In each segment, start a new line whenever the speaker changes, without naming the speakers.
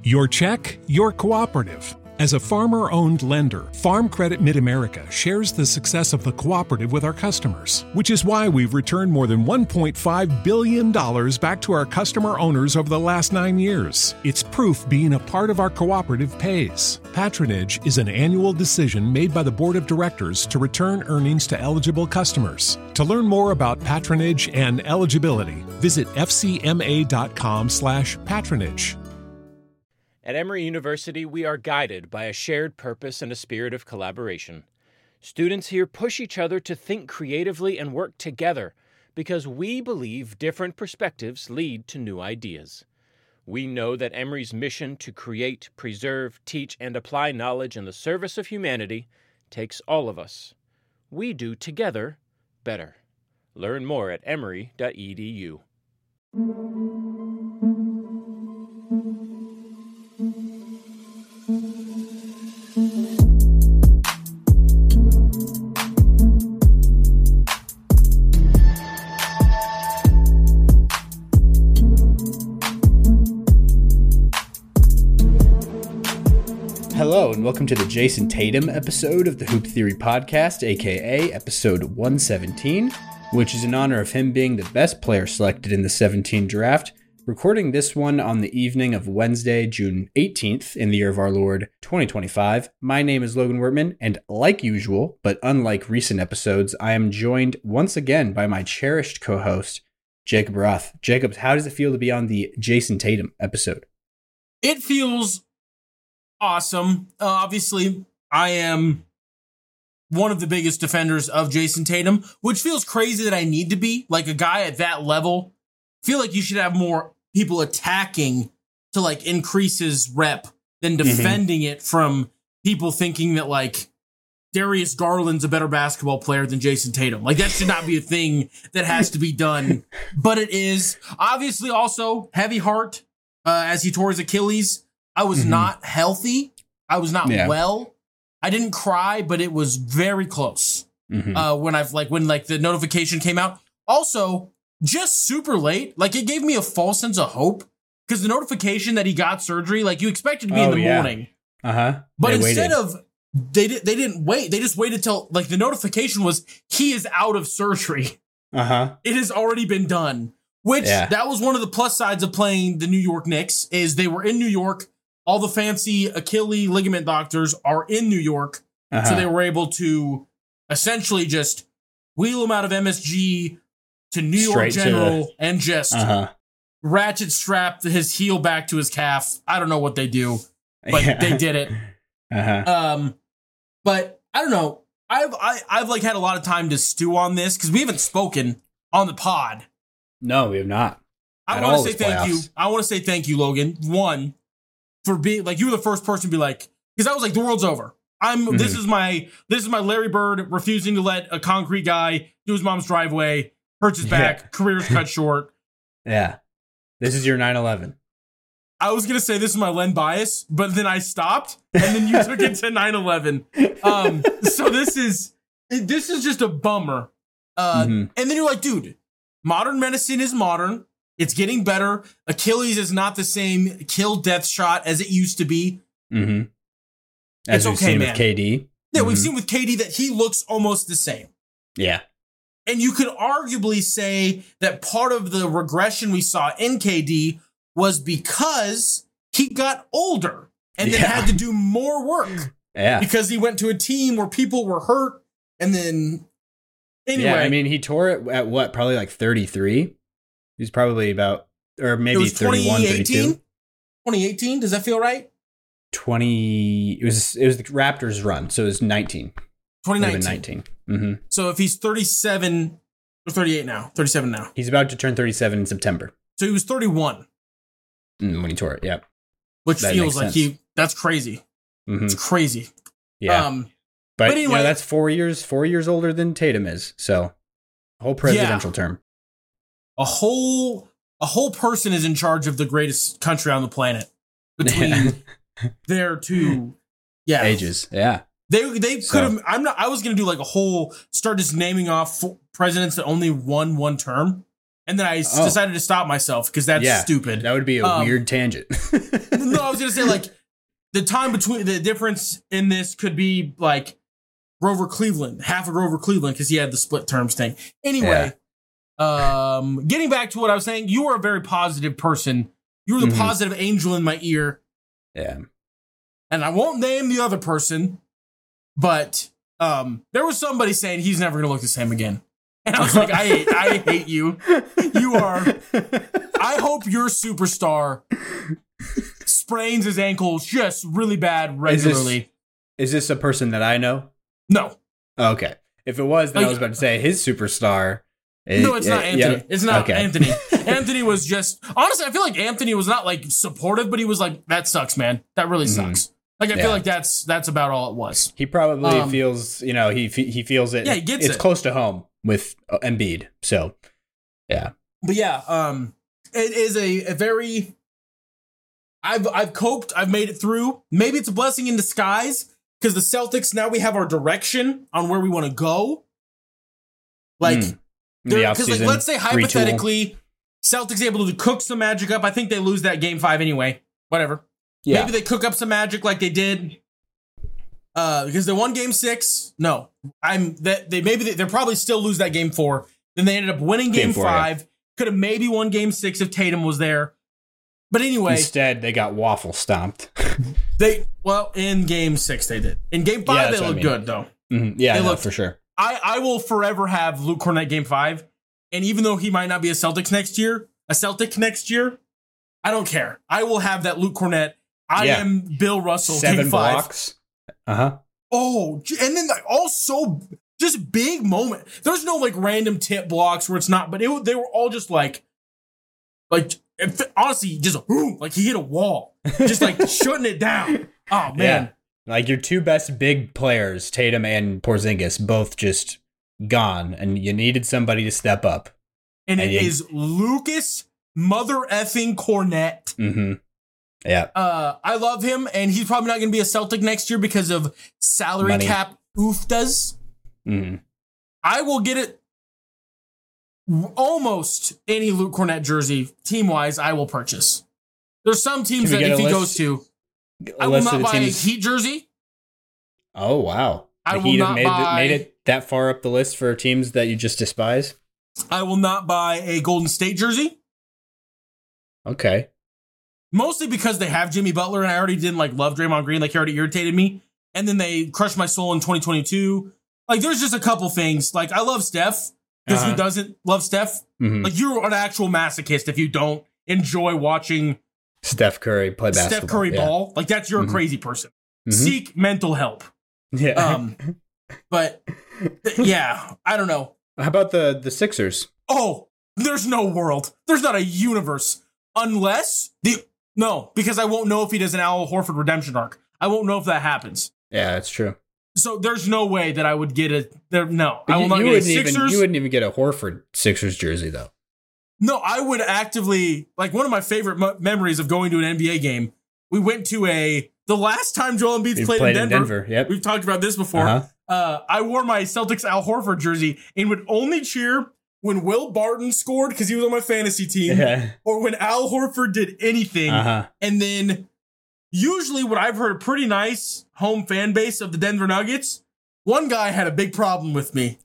Your check, your cooperative. As a farmer-owned lender, Farm Credit Mid-America shares the success of the cooperative with our customers, which is why we've returned more than $1.5 billion back to our customer owners over the last 9 years. It's proof being a part of our cooperative pays. Patronage is an annual decision made by the Board of Directors to return earnings to eligible customers. To learn more about patronage and eligibility, visit fcma.com/patronage.
At Emory University, we are guided by a shared purpose and a spirit of collaboration. Students here push each other to think creatively and work together because we believe different perspectives lead to new ideas. We know that Emory's mission to create, preserve, teach, and apply knowledge in the service of humanity takes all of us. We do together better. Learn more at emory.edu.
Hello, and welcome to the Jason Tatum episode of the Hoop Theory Podcast, aka episode 117, which is in honor of him being the best player selected in the 17 draft. Recording this one on the evening of Wednesday, June 18th, in the year of our Lord 2025. My name is Logan Wertman, and like usual, but unlike recent episodes, I am joined once again by my cherished co-host, Jacob Roth. Jacob, how does it feel to be on the Jason Tatum episode?
It feels awesome. Obviously, I am one of the biggest defenders of Jason Tatum, which feels crazy that I need to be. Like, a guy at that level, I feel like you should have more people attacking to, like, increase his rep than defending it from people thinking that, like, Darius Garland's a better basketball player than Jason Tatum. Like, that should not be a thing that has to be done, but it is. Obviously, also, heavy heart as he tore his Achilles. I was not healthy. I was not well. I didn't cry, but it was very close. When the notification came out. Also, just super late. Like, it gave me a false sense of hope because the notification that he got surgery, like, you expected to be in the morning. But instead of they didn't wait. They just waited till, like, the notification was he is out of surgery. It has already been done. Which that was one of the plus sides of playing the New York Knicks is they were in New York. All the fancy Achilles ligament doctors are in New York, so they were able to essentially just wheel him out of MSG to New York General and just ratchet strap his heel back to his calf. I don't know what they do, but they did it. But I don't know. I've like had a lot of time to stew on this because we haven't spoken on the pod.
No, we have not.
I want to say thank you. I want to say thank you, Logan. One, for being like, you were the first person to be like, because I was like, the world's over. This is my Larry Bird refusing to let a concrete guy do his mom's driveway, hurts his back, career's cut short.
Yeah. This is your 9/11.
I was going to say this is my Len bias, but then I stopped and then you took it to 9/11. So this is just a bummer. And then you're like, dude, modern medicine is modern. It's getting better. Achilles is not the same kill death shot as it used to be.
As we've seen with KD.
Yeah, we've seen with KD that he looks almost the same.
Yeah.
And you could arguably say that part of the regression we saw in KD was because he got older and then had to do more work. Yeah. Because he went to a team where people were hurt and then anyway.
Yeah, I mean, he tore it at what? Probably like 33? He's probably about, or maybe 31, 32.
2018? Does that feel right?
It was the Raptors run, so it was 19.
2019. So if he's 37 or 38 now, 37 now.
He's about to turn 37 in September.
So he was 31.
When he tore it, yeah.
Which that feels like that's crazy. It's crazy.
Yeah. But anyway, that's 4 years older than Tatum is. So a whole presidential term.
A whole person is in charge of the greatest country on the planet between their two
ages. Yeah.
They could have. I was going to do like a whole start just naming off presidents that only won one term. And then I decided to stop myself because that's stupid.
That would be a weird tangent.
No, I was going to say, like, the time between the difference in this could be like Grover Cleveland, half of Grover Cleveland, because he had the split terms thing. Anyway, getting back to what I was saying, you are a very positive person. You were the positive angel in my ear.
Yeah.
And I won't name the other person, but there was somebody saying he's never going to look the same again. And I was like, I hate you. You are. I hope your superstar sprains his ankle just really bad regularly.
Is this a person that I know?
No.
Okay. If it was, then I was about to say his superstar.
No, it's not Anthony.
Yeah.
It's not Anthony. Anthony was just, honestly, I feel like Anthony was not like supportive, but he was like, that sucks, man. That really sucks. Like, I feel like that's about all it was.
He probably feels, he feels it.
Yeah, he gets it.
It's close to home with Embiid. So, yeah.
But yeah, it is a very, I've coped. I've made it through. Maybe it's a blessing in disguise because the Celtics, now we have our direction on where we want to go. Like, because like, let's say hypothetically, Celtics able to cook some magic up. I think they lose that game 5 anyway. Whatever. Yeah. Maybe they cook up some magic like they did. Because they won game 6. No, they'll probably still lose that game 4. Then they ended up winning game 5. Yeah. Could have maybe won game 6 if Tatum was there. But anyway,
instead they got waffle stomped.
In game 6 they did. In game 5 they looked good though.
Mm-hmm. Yeah, they looked for sure.
I will forever have Luke Cornett game 5, and even though he might not be a Celtic next year, I don't care. I will have that Luke Cornett. I am Bill Russell.
7
game 5.
blocks.
Oh, and then also just big moment. There's no like random tip blocks where it's not, but they were all just like honestly, just like he hit a wall, just like shutting it down. Oh man. Yeah.
Like your two best big players, Tatum and Porzingis, both just gone, and you needed somebody to step up.
And it is Lucas mother effing Cornett.
Mm-hmm. Yeah.
I love him, and he's probably not going to be a Celtic next year because of salary cap oofdas.
Mm-hmm.
I will get it. Almost any Luke Cornett jersey, team-wise, I will purchase. There's some teams that if he goes to, I will not buy a Heat jersey.
Oh, wow.
I will not buy...
made it that far up the list for teams that you just despise?
I will not buy a Golden State jersey.
Okay.
Mostly because they have Jimmy Butler, and I already didn't love Draymond Green. He already irritated me. And then they crushed my soul in 2022. There's just a couple things. I love Steph. Because who doesn't love Steph?
Mm-hmm.
You're an actual masochist if you don't enjoy watching
Steph Curry play basketball.
Steph Curry ball. That's you're a crazy person.
Mm-hmm.
Seek mental help.
Yeah.
But yeah, I don't know.
How about the Sixers?
Oh, there's no world. There's not a universe. Unless because I won't know if he does an Al Horford redemption arc. I won't know if that happens.
Yeah, that's true.
So there's no way that I would get it. No, I will not get a Sixers.
You wouldn't even get a Horford Sixers jersey, though.
No, I would actively, one of my favorite memories of going to an NBA game, we went to the last time Joel Embiid played in Denver.
Yep.
We've talked about this before. I wore my Celtics Al Horford jersey and would only cheer when Will Barton scored because he was on my fantasy team, or when Al Horford did anything. And then usually what I've heard a pretty nice home fan base of the Denver Nuggets, one guy had a big problem with me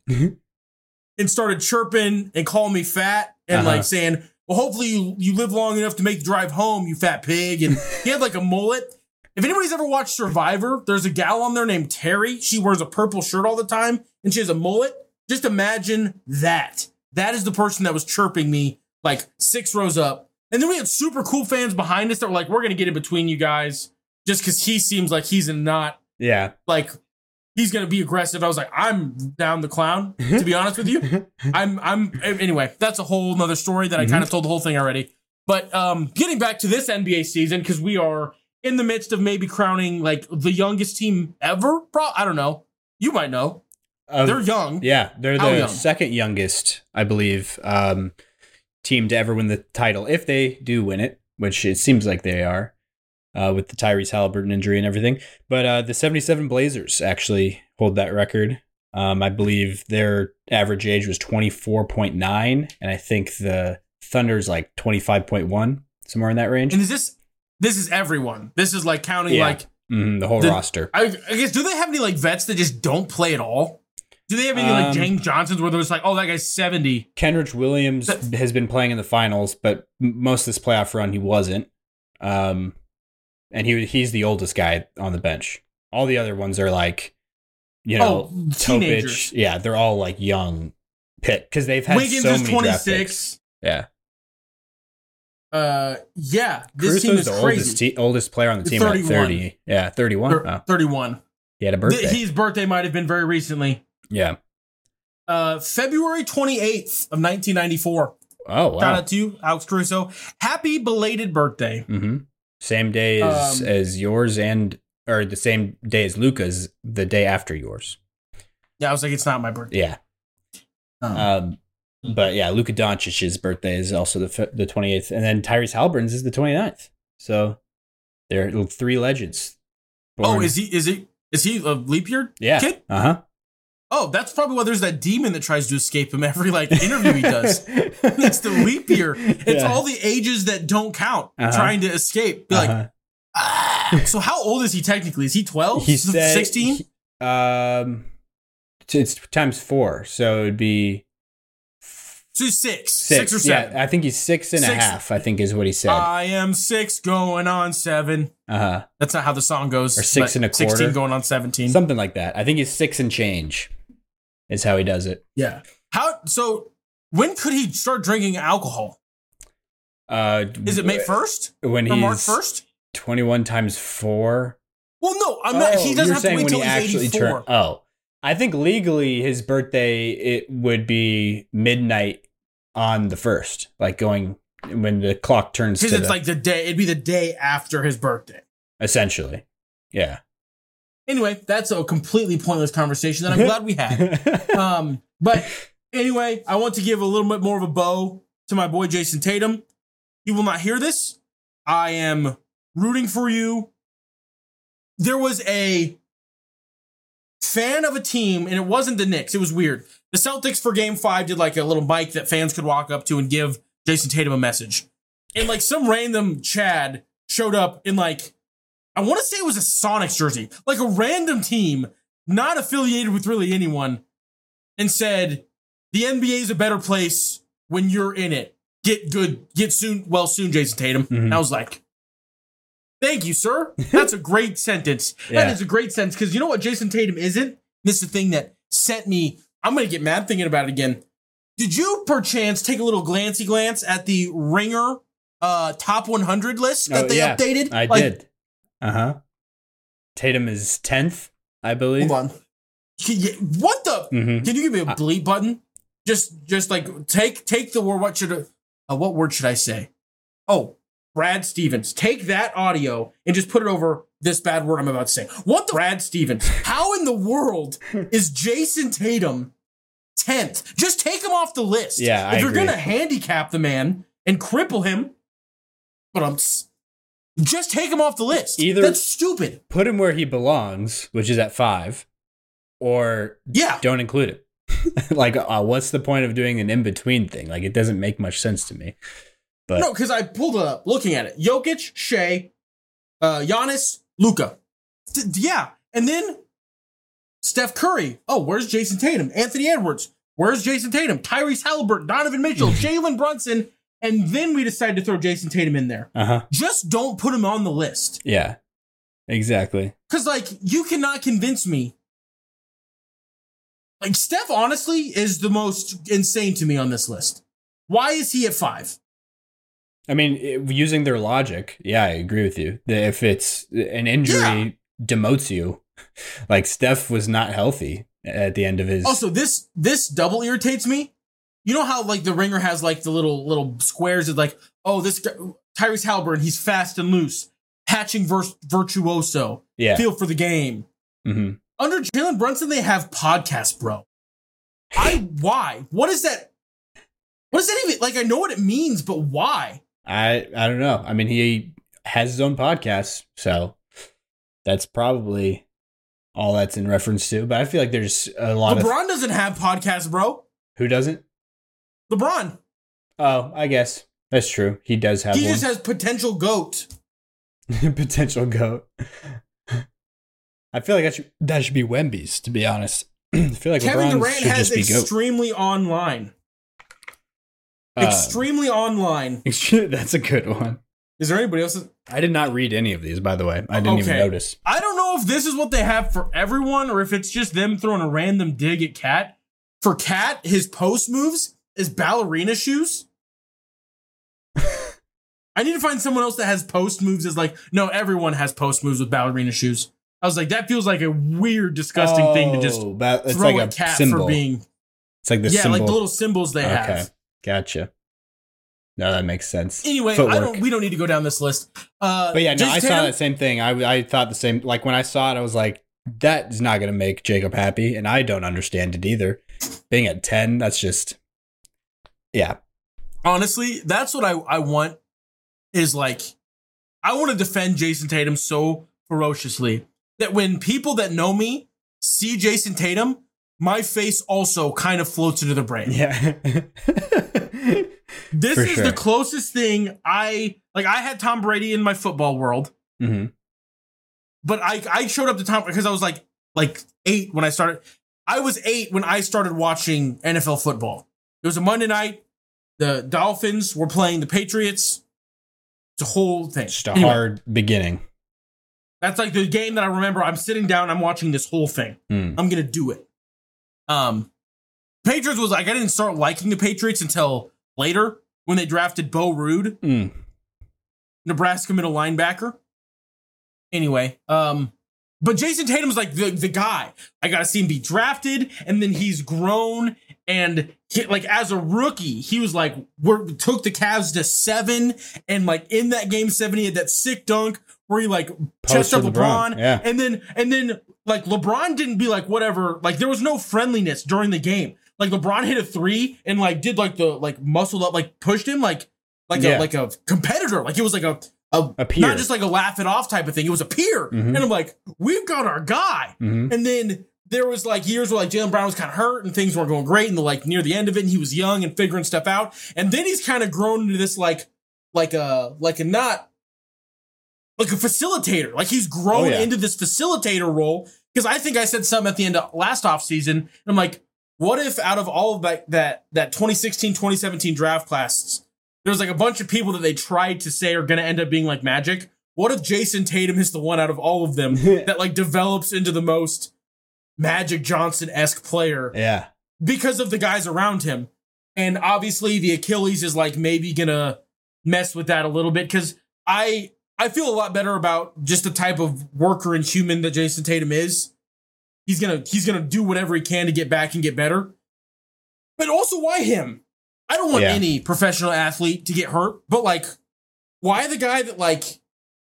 and started chirping and calling me fat and saying, well, hopefully you live long enough to make the drive home, you fat pig. And he had a mullet. If anybody's ever watched Survivor, there's a gal on there named Terry. She wears a purple shirt all the time and she has a mullet. Just imagine that. That is the person that was chirping me 6 rows up. And then we had super cool fans behind us that were we're going to get in between you guys just because he seems like he's not.
Yeah.
He's going to be aggressive. I was I'm down the clown, to be honest with you. Anyway, that's a whole nother story that I kind of told the whole thing already. But getting back to this NBA season, because we are in the midst of maybe crowning the youngest team ever. I don't know. You might know. They're young.
Yeah. They're the second youngest, I believe, team to ever win the title, if they do win it, which it seems like they are, with the Tyrese Halliburton injury and everything. But the 77 Blazers actually hold that record I believe their average age was 24.9, and I think the Thunder's like 25.1, somewhere in that range.
And this is everyone. This is like counting like
the whole roster.
I guess, do they have any like vets that just don't play at all? Do they have any like James Johnsons where there's like, oh, that guy's 70?
Kenrich Williams has been playing in the finals, but most of this playoff run he wasn't. And he's the oldest guy on the bench. All the other ones are like,
teenagers.
Topic. Yeah, they're all like young pick because they've had
Wiggins
so
is
many 26.
Yeah. This
Caruso's
team is
the
crazy.
oldest player on the team at 30. Yeah, 31.
31.
He had a birthday.
His birthday might have been very recently.
Yeah.
February 28th of 1994.
Oh, wow.
Shout out to you, Alex Caruso. Happy belated birthday.
Mm-hmm. Same day as yours or the same day as Luka's, the day after yours.
Yeah, I was like, it's not my birthday.
Yeah. But yeah, Luka Doncic's birthday is also the 28th. And then Tyrese Haliburton's is the 29th. So they're 3 legends.
Born. Oh, is he a leap year kid?
Uh-huh.
Oh, that's probably why there's that demon that tries to escape him every like interview he does. It's the leap year. It's all the ages that don't count trying to escape. Be like, so how old is he technically? Is he 12?
He's
16?
It's times 4, so it'd be.
So he's 6 or 7.
Yeah, I think he's 6 and a half. I think is what he said.
I am 6 going on 7. That's not how the song goes.
Or 6 and a quarter.
16 going on 17.
Something like that. I think he's 6 and change. Is how he does it.
Yeah. So when could he start drinking alcohol? Is it May 1st?
When
or
he's
March 1st?
21 times 4.
Well, no, I'm not. He doesn't have to wait till he's 84.
I think legally his birthday it would be midnight on the 1st, like going when the clock turns.
Because it's like the day. It'd be the day after his birthday.
Essentially, yeah.
Anyway, that's a completely pointless conversation that I'm glad we had. But anyway, I want to give a little bit more of a bow to my boy Jason Tatum. He will not hear this. I am rooting for you. There was a fan of a team, and it wasn't the Knicks. It was weird. The Celtics for Game 5 did like a little mic that fans could walk up to and give Jason Tatum a message. And like some random Chad showed up in like, I want to say it was a Sonics jersey, like a random team, not affiliated with really anyone, and said, the NBA is a better place when you're in it. Get soon, Jason Tatum.
Mm-hmm.
And I was like, thank you, sir. That's a great sentence.
Yeah.
That is a great sentence, because you know what Jason Tatum isn't? This is the thing that sent me, I'm going to get mad thinking about it again. Did you perchance take a little glancey glance at the Ringer top 100 list that they updated?
I did. Tatum is 10th, I believe.
Hold on. What the? Mm-hmm. Can you give me a bleep button? Just like take the word. What word should I say? Oh, Brad Stevens. Take that audio and just put it over this bad word I'm about to say. What the? Brad Stevens. How in the world is Jason Tatum 10th? Just take him off the list.
Yeah,
if you're gonna handicap the man and cripple him, just take him off the list.
Either
that's stupid.
Put him where he belongs, which is at 5, or don't include it. Like, what's the point of doing an in-between thing? Like, it doesn't make much sense to me. But
no, because I pulled it up, looking at it. Jokic, Shea, Giannis, Luka. And then Steph Curry. Oh, where's Jason Tatum? Anthony Edwards. Where's Jason Tatum? Tyrese Haliburton, Donovan Mitchell, Jalen Brunson. And then we decided to throw Jason Tatum in there. Just don't put him on the list.
Yeah, exactly.
Because, like, you cannot convince me. Like, Steph, honestly, is the most insane to me on this list. Why is he at 5?
I mean, using their logic, I agree with you. If it's an injury demotes you, like Steph was not healthy at the end of his.
Also, this double irritates me. You know how like the Ringer has like the little squares of like, oh, this guy, Tyrese Haliburton, he's fast and loose, patching virtuoso, feel for the game.
Mm-hmm.
Under Jalen Brunson, they have podcast, bro. Why? What is that? What does that even like? I know what it means, but why?
I don't know. I mean, he has his own podcast, so that's probably all that's in reference to, but I feel like there's a lot of...
LeBron doesn't have podcasts, bro.
Who doesn't?
LeBron.
Oh, I guess. That's true. He does have
He
one.
just has potential GOAT.
Potential GOAT. I feel like that should be Wemby's, to be honest. I feel like
Kevin
LeBron
Durant
should
has
just be GOAT.
extremely online. Extremely online.
That's a good one.
Is there anybody else?
I did not read any of these, by the way. I didn't even notice.
I don't know if this is what they have for everyone or if it's just them throwing a random dig at Cat. For Cat, his post moves is ballerina shoes. I need to find someone else that has post moves as like, no, everyone has post moves with ballerina shoes. I was like, that feels like a weird, disgusting thing to just
it's
throw
like
at Cat
symbol.
for being.
It's like the symbol.
Like the little symbols they have.
Okay, gotcha. No, that makes sense.
Anyway, we don't need to go down this list.
But yeah, no, I saw that same thing. I thought the same. Like when I saw it, I was like, that is not going to make Jacob happy, and I don't understand it either. Being at 10, that's just, yeah.
Honestly, that's what I want. Is like, I want to defend Jason Tatum so ferociously that when people that know me see Jason Tatum, my face also kind of floats into their brain.
Yeah.
This is the closest thing I had Tom Brady in my football world.
Mm-hmm.
But I showed up to Tom because I was like 8 when I started. I was 8 when I started watching NFL football. It was a Monday night. The Dolphins were playing the Patriots. It's a whole thing.
Just a hard beginning.
That's like the game that I remember. I'm sitting down. I'm watching this whole thing. I'm going to do it. Patriots was like, I didn't start liking the Patriots until later when they drafted Bo Rude, Nebraska middle linebacker. Anyway, but Jason Tatum's like the guy. I got to see him be drafted, and then he's grown. And like as a rookie, he was like, took the Cavs to 7, and like in that game 7, he had that sick dunk where he like chest up LeBron.
Yeah.
And then like LeBron didn't be like whatever. Like there was no friendliness during the game. Like LeBron hit a 3 and like did like the like muscled up, like pushed him like a competitor. Like it was like a peer. Not just like a laugh it off type of thing. It was a peer. And I'm like, we've got our guy. And then there was like years where like Jaylen Brown was kind of hurt and things weren't going great, and like near the end of it, and he was young and figuring stuff out. And then he's kind of grown into this like a facilitator. Like he's grown into this facilitator role. Because I think I said something at the end of last offseason. I'm like, what if out of all of that 2016, 2017 draft classes, there was like a bunch of people that they tried to say are going to end up being like Magic? What if Jason Tatum is the one out of all of them that like develops into the most Magic Johnson-esque player?
Yeah.
Because of the guys around him. And obviously the Achilles is like maybe going to mess with that a little bit. Because I feel a lot better about just the type of worker and human that Jason Tatum is. He's gonna do whatever he can to get back and get better. But also, why him? I don't want any professional athlete to get hurt, but like, why the guy that like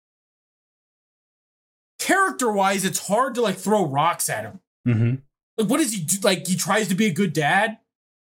character-wise, it's hard to like throw rocks at him. Like, what does he do? Like, he tries to be a good dad.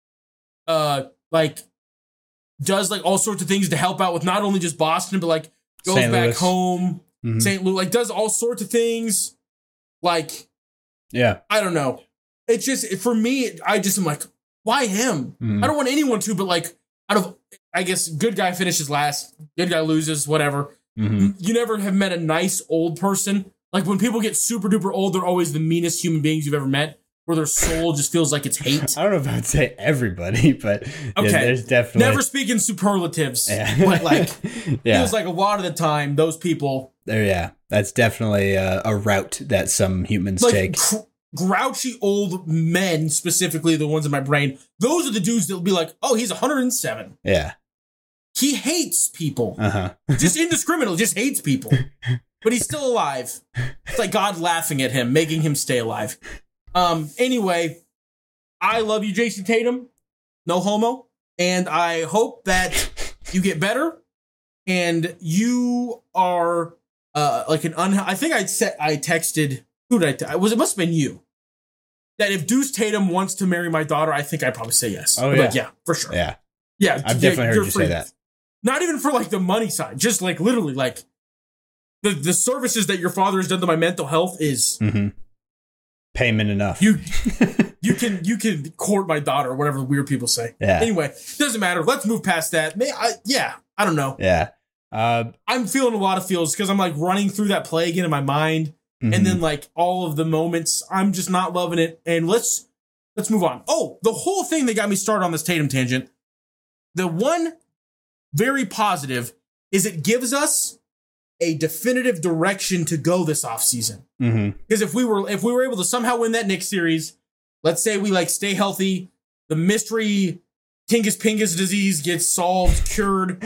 Like, does like all sorts of things to help out with not only just Boston, but like goes
St.
back
Louis.
home, St. Louis, like does all sorts of things. Like,
yeah,
I don't know. It's just, for me, I just am like, why him? I don't want anyone to, but like, out of, I guess, good guy finishes last, good guy loses, whatever. You never have met a nice old person. Like when people get super duper old, they're always the meanest human beings you've ever met, where their soul just feels like it's hate.
I don't know if I would say everybody, but
okay,
there's definitely...
Never speak in superlatives, but like, feels like a lot of the time, those people...
that's definitely a route that some humans
like,
take.
Grouchy old men, specifically the ones in my brain, those are the dudes that'll be like, oh, he's 107.
Yeah.
He hates people. Just indiscriminately, just hates people. But he's still alive. It's like God laughing at him, making him stay alive. Anyway, I love you, Jason Tatum. No homo. And I hope that you get better. And you are like I think I texted, who did it must have been you. That if Deuce Tatum wants to marry my daughter, I think I'd probably say yes.
Oh, yeah.
Like, yeah, for sure.
Yeah.
Yeah.
I've definitely heard you say that.
Not even for like the money side, just like literally like the services that your father has done to my mental health is
payment enough.
You can court my daughter, or whatever the weird people say.
Yeah.
Anyway, doesn't matter. Let's move past that. I don't know.
Yeah.
I'm feeling a lot of feels because I'm like running through that play again in my mind, and then like all of the moments, I'm just not loving it. And let's move on. Oh, the whole thing that got me started on this Tatum tangent. The one very positive is it gives us a definitive direction to go this offseason. Because if we were able to somehow win that Knicks series, let's say we like stay healthy, the mystery Tingus Pingus disease gets solved, cured,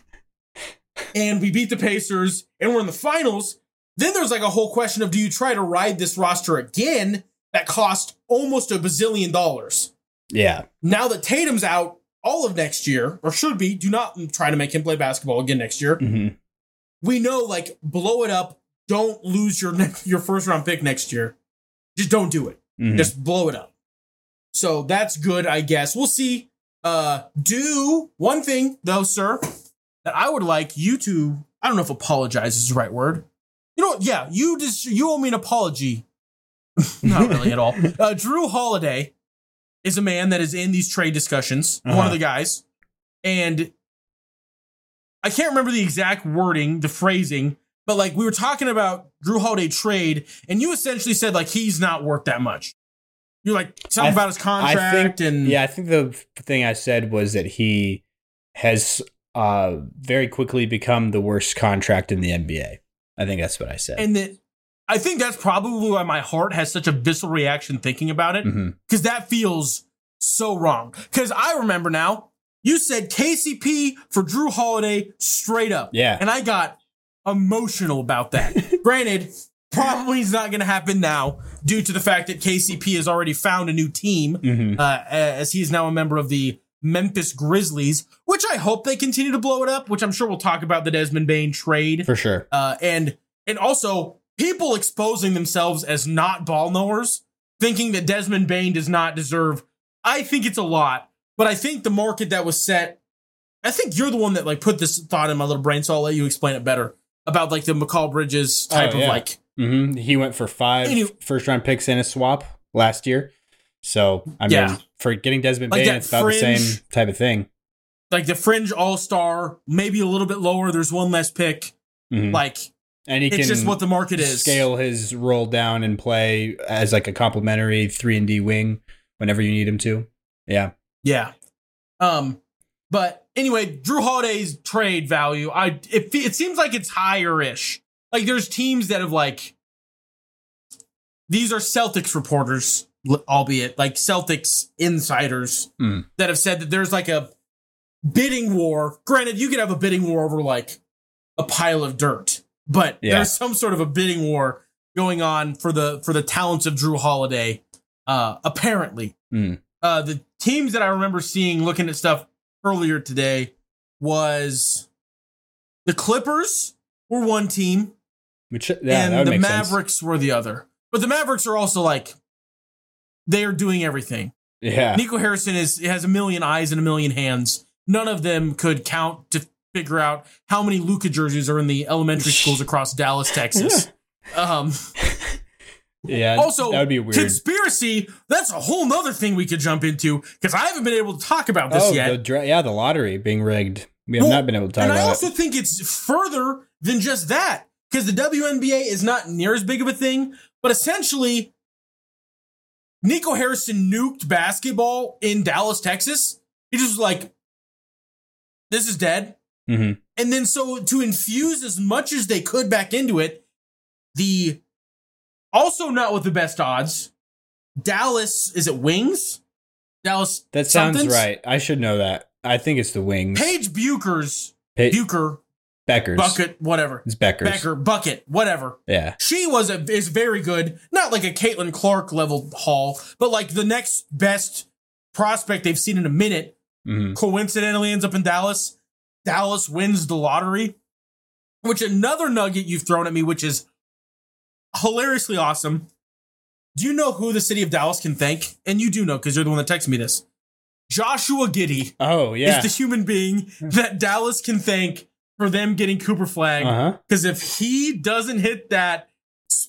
and we beat the Pacers, and we're in the finals, then there's like a whole question of, do you try to ride this roster again that cost almost $1 bazillion?
Yeah.
Now that Tatum's out all of next year, or should be, do not try to make him play basketball again next year. We know, like, blow it up. Don't lose your first round pick next year. Just don't do it. Just blow it up. So that's good, I guess. We'll see. Do one thing, though, sir, that I would like you to, I don't know if apologize is the right word. You know what? Yeah, you owe me an apology. Not really at all. Jrue Holiday is a man that is in these trade discussions, one of the guys. And I can't remember the exact wording, the phrasing, but like we were talking about Jrue Holiday trade, and you essentially said like he's not worth that much. You're like something about his contract.
I think the thing I said was that he has very quickly become the worst contract in the NBA. I think that's what I said.
And that I think that's probably why my heart has such a visceral reaction thinking about it, because that feels so wrong. Because I remember now, you said KCP for Jrue Holiday straight up.
Yeah.
And I got emotional about that. Granted, probably is not going to happen now due to the fact that KCP has already found a new team, as he is now a member of the Memphis Grizzlies, which I hope they continue to blow it up, which I'm sure we'll talk about the Desmond Bane trade.
For sure.
And also people exposing themselves as not ball knowers, thinking that Desmond Bane does not deserve. I think it's a lot, but I think the market that was set, I think you're the one that like put this thought in my little brain, so I'll let you explain it better about like the McCall Bridges type of like.
He went for 5 first-round picks in a swap last year. So, I mean, for getting Desmond Bane, it's about the same type of thing.
Like the fringe all-star, maybe a little bit lower. There's one less pick. Like,
and
it's just what the market is.
Scale his role down and play as like a complimentary 3-and-D wing whenever you need him to. Yeah.
Yeah. But anyway, Jrue Holiday's trade value, it seems like it's higher-ish. Like there's teams that have like, these are Celtics reporters, albeit like Celtics insiders that have said that there's like a bidding war. Granted, you could have a bidding war over like a pile of dirt, but there's some sort of a bidding war going on for the talents of Jrue Holiday. Apparently, the teams that I remember seeing looking at stuff earlier today was the Clippers were one team, and the Mavericks were the other. But the Mavericks are also like, they are doing everything.
Yeah.
Nico Harrison has a million eyes and a million hands. None of them could count to figure out how many Luka jerseys are in the elementary schools across Dallas, Texas.
Yeah.
Also,
that would be weird.
Conspiracy, that's a whole nother thing we could jump into, because I haven't been able to talk about this yet.
The lottery being rigged. We have not been able to talk about it.
And I also think it's further than just that, because the WNBA is not near as big of a thing, but essentially, Nico Harrison nuked basketball in Dallas, Texas. He just was like, this is dead. And then so to infuse as much as they could back into it, also not with the best odds, Dallas, is it Wings? Dallas.
That sounds right. I should know that. I think it's the Wings.
Paige Bueckers.
Beckers.
Bucket, whatever.
It's Beckers.
Becker, Bucket, whatever.
Yeah.
She is very good. Not like a Caitlin Clark level haul, but like the next best prospect they've seen in a minute. Coincidentally ends up in Dallas. Dallas wins the lottery. Which another nugget you've thrown at me, which is hilariously awesome. Do you know who the city of Dallas can thank? And you do know, because you're the one that texted me this. Joshua Giddey.
Oh, yeah.
Is the human being that Dallas can thank for them getting Cooper Flag. Because if he doesn't hit that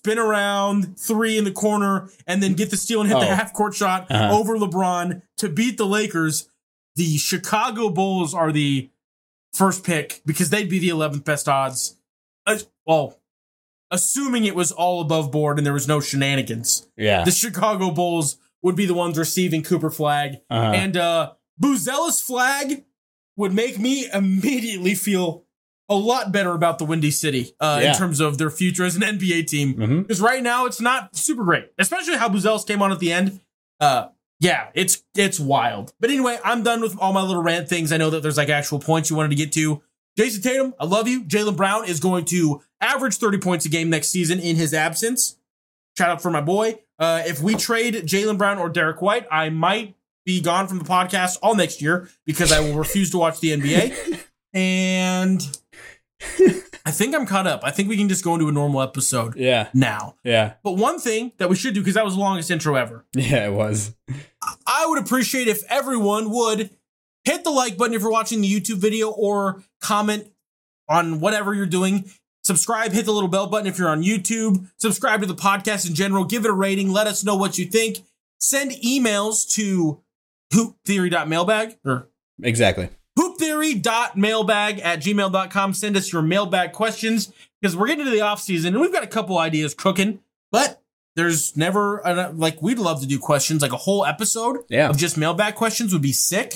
spin around, three in the corner, and then get the steal and hit the half-court shot over LeBron to beat the Lakers. The Chicago Bulls are the first pick because they'd be the 11th best odds. Well, assuming it was all above board and there was no shenanigans.
Yeah.
The Chicago Bulls would be the ones receiving Cooper Flag. And Buzella's flag would make me immediately feel a lot better about the Windy City in terms of their future as an NBA team. Because right now it's not super great, especially how Buzella's came on at the end. It's wild. But anyway, I'm done with all my little rant things. I know that there's like actual points you wanted to get to. Jason Tatum, I love you. Jaylen Brown is going to average 30 points a game next season in his absence. Shout out for my boy. If we trade Jaylen Brown or Derek White, I might be gone from the podcast all next year because I will refuse to watch the NBA. And I think I'm caught up. I think we can just go into a normal episode now.
Yeah.
But one thing that we should do, because that was the longest intro ever.
Yeah, it was.
I would appreciate if everyone would hit the like button if you're watching the YouTube video or comment on whatever you're doing. Subscribe, hit the little bell button if you're on YouTube. Subscribe to the podcast in general. Give it a rating. Let us know what you think. Send emails to hooptheory.mailbag.
Exactly.
hooptheory.mailbag@gmail.com. Send us your mailbag questions because we're getting into the off season and we've got a couple ideas cooking, but there's never we'd love to do questions, like a whole episode of just mailbag questions would be sick.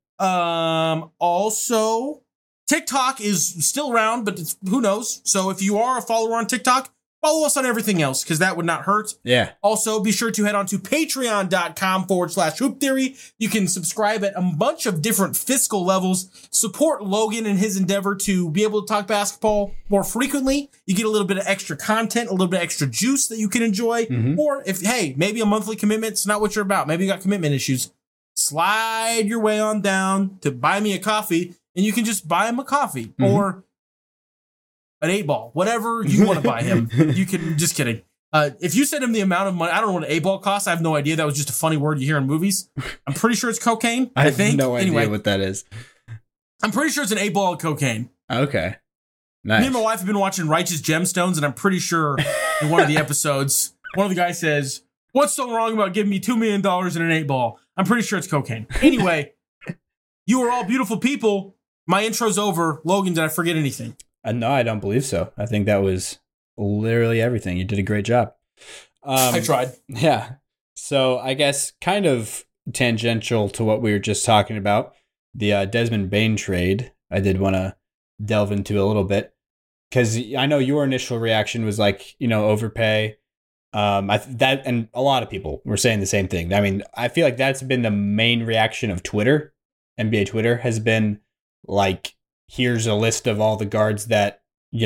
Also, TikTok is still around, but who knows? So if you are a follower on TikTok, follow us on everything else because that would not hurt.
Yeah.
Also, be sure to head on to patreon.com/Hoop Theory. You can subscribe at a bunch of different fiscal levels. Support Logan in his endeavor to be able to talk basketball more frequently. You get a little bit of extra content, a little bit of extra juice that you can enjoy. Or if, maybe a monthly commitment's not what you're about. Maybe you got commitment issues. Slide your way on down to Buy Me a Coffee, and you can just buy him a coffee or an 8-ball, whatever you want to buy him. You can, just kidding. If you send him the amount of money, I don't know what an 8-ball costs. I have no idea. That was just a funny word you hear in movies. I'm pretty sure it's cocaine.
I think. No idea what that is.
I'm pretty sure it's an 8-ball of cocaine.
Okay. Nice.
Me and my wife have been watching Righteous Gemstones, and I'm pretty sure in one of the episodes, one of the guys says, "What's so wrong about giving me $2 million in an 8-ball?" I'm pretty sure it's cocaine. Anyway, you are all beautiful people. My intro's over. Logan, did I forget anything?
No, I don't believe so. I think that was literally everything. You did a great job.
I tried.
Yeah. So I guess kind of tangential to what we were just talking about, the Desmond Bane trade, I did want to delve into a little bit because I know your initial reaction was like, overpay. That and a lot of people were saying the same thing. I mean, I feel like that's been the main reaction of Twitter. NBA Twitter has been like, here's a list of all the guards that,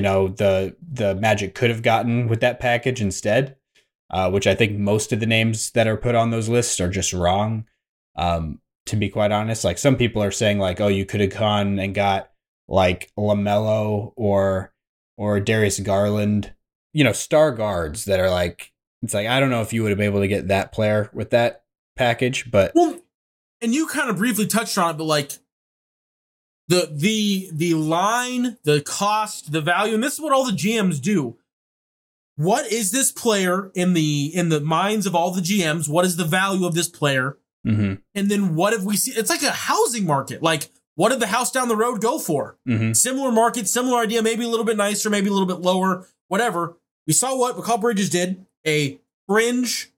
the Magic could have gotten with that package instead, which I think most of the names that are put on those lists are just wrong. To be quite honest, like some people are saying like, oh, you could have gone and got like LaMelo or Darius Garland, star guards that are like, it's like, I don't know if you would have been able to get that player with that package, but.
Well, and you kind of briefly touched on it, but like, the line, the cost, the value, and this is what all the GMs do. What is this player in the minds of all the GMs? What is the value of this player? And then what have we seen? It's like a housing market. Like, what did the house down the road go for? Similar market, similar idea, maybe a little bit nicer, maybe a little bit lower, whatever. We saw what Mikal Bridges did, a fringe,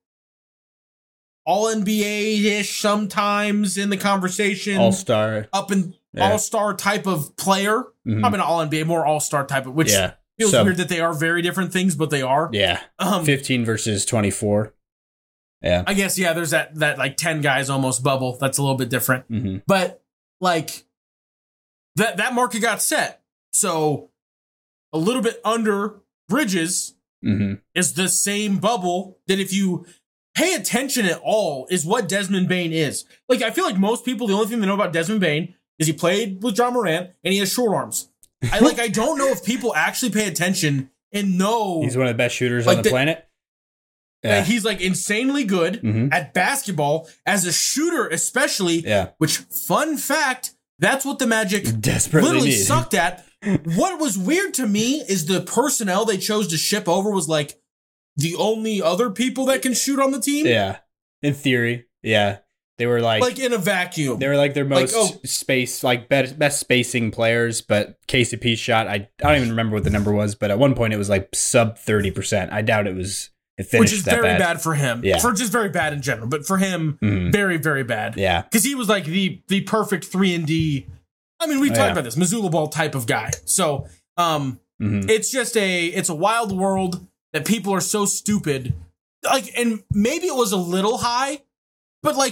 all-NBA-ish sometimes in the conversation.
All-star.
All-star type of player. Probably not all-NBA, more all-star type of, which feels weird that they are very different things, but they are.
Yeah. 15 versus 24. Yeah.
I guess, there's that like 10 guys almost bubble. That's a little bit different. But like that market got set. So a little bit under Bridges is the same bubble that if you pay attention at all is what Desmond Bane is. Like, I feel like most people, the only thing they know about Desmond Bane is he played with John Morant and he has short arms. I don't know if people actually pay attention and know
he's one of the best shooters on the planet.
Yeah. He's like insanely good at basketball as a shooter, especially. Yeah. Which, fun fact, that's what the Magic
desperately
literally sucked at. What was weird to me is the personnel they chose to ship over was like the only other people that can shoot on the team.
Yeah. In theory. Yeah. They were like
in a vacuum.
They were like their most best spacing players, but KCP shot, I don't even remember what the number was, but at one point it was like sub 30%. I doubt it finished
which is
that
very bad for him.
Yeah.
For just very bad in general, but for him, very, very bad.
Yeah.
Because he was like the perfect 3-and-D. I mean, we talked about this Missoula Ball type of guy. So it's just it's a wild world that people are so stupid. Like, and maybe it was a little high, but like,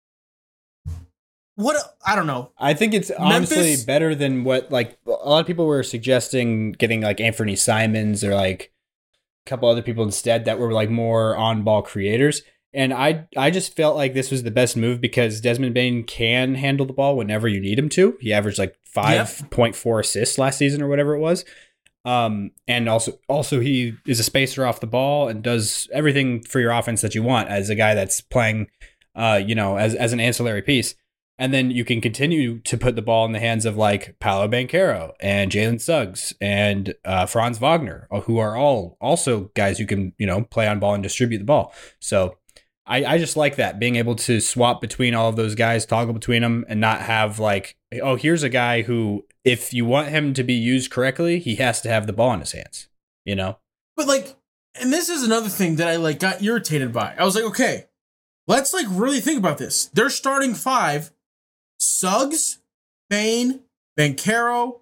I don't know.
I think it's honestly better than what, like, a lot of people were suggesting getting like Anthony Simons or like a couple other people instead that were like more on-ball creators. And I just felt like this was the best move because Desmond Bane can handle the ball whenever you need him to. He averaged like 5.4 assists last season or whatever it was. And also he is a spacer off the ball and does everything for your offense that you want as a guy that's playing, as an ancillary piece. And then you can continue to put the ball in the hands of like Paolo Banchero and Jalen Suggs and Franz Wagner, who are all also guys who can, play on ball and distribute the ball. So I just like that, being able to swap between all of those guys, toggle between them, and not have like, oh, here's a guy who, if you want him to be used correctly, he has to have the ball in his hands, But
like, and this is another thing that I like got irritated by. I was like, okay, let's like really think about this. They're starting 5. Suggs, Bane, Banchero,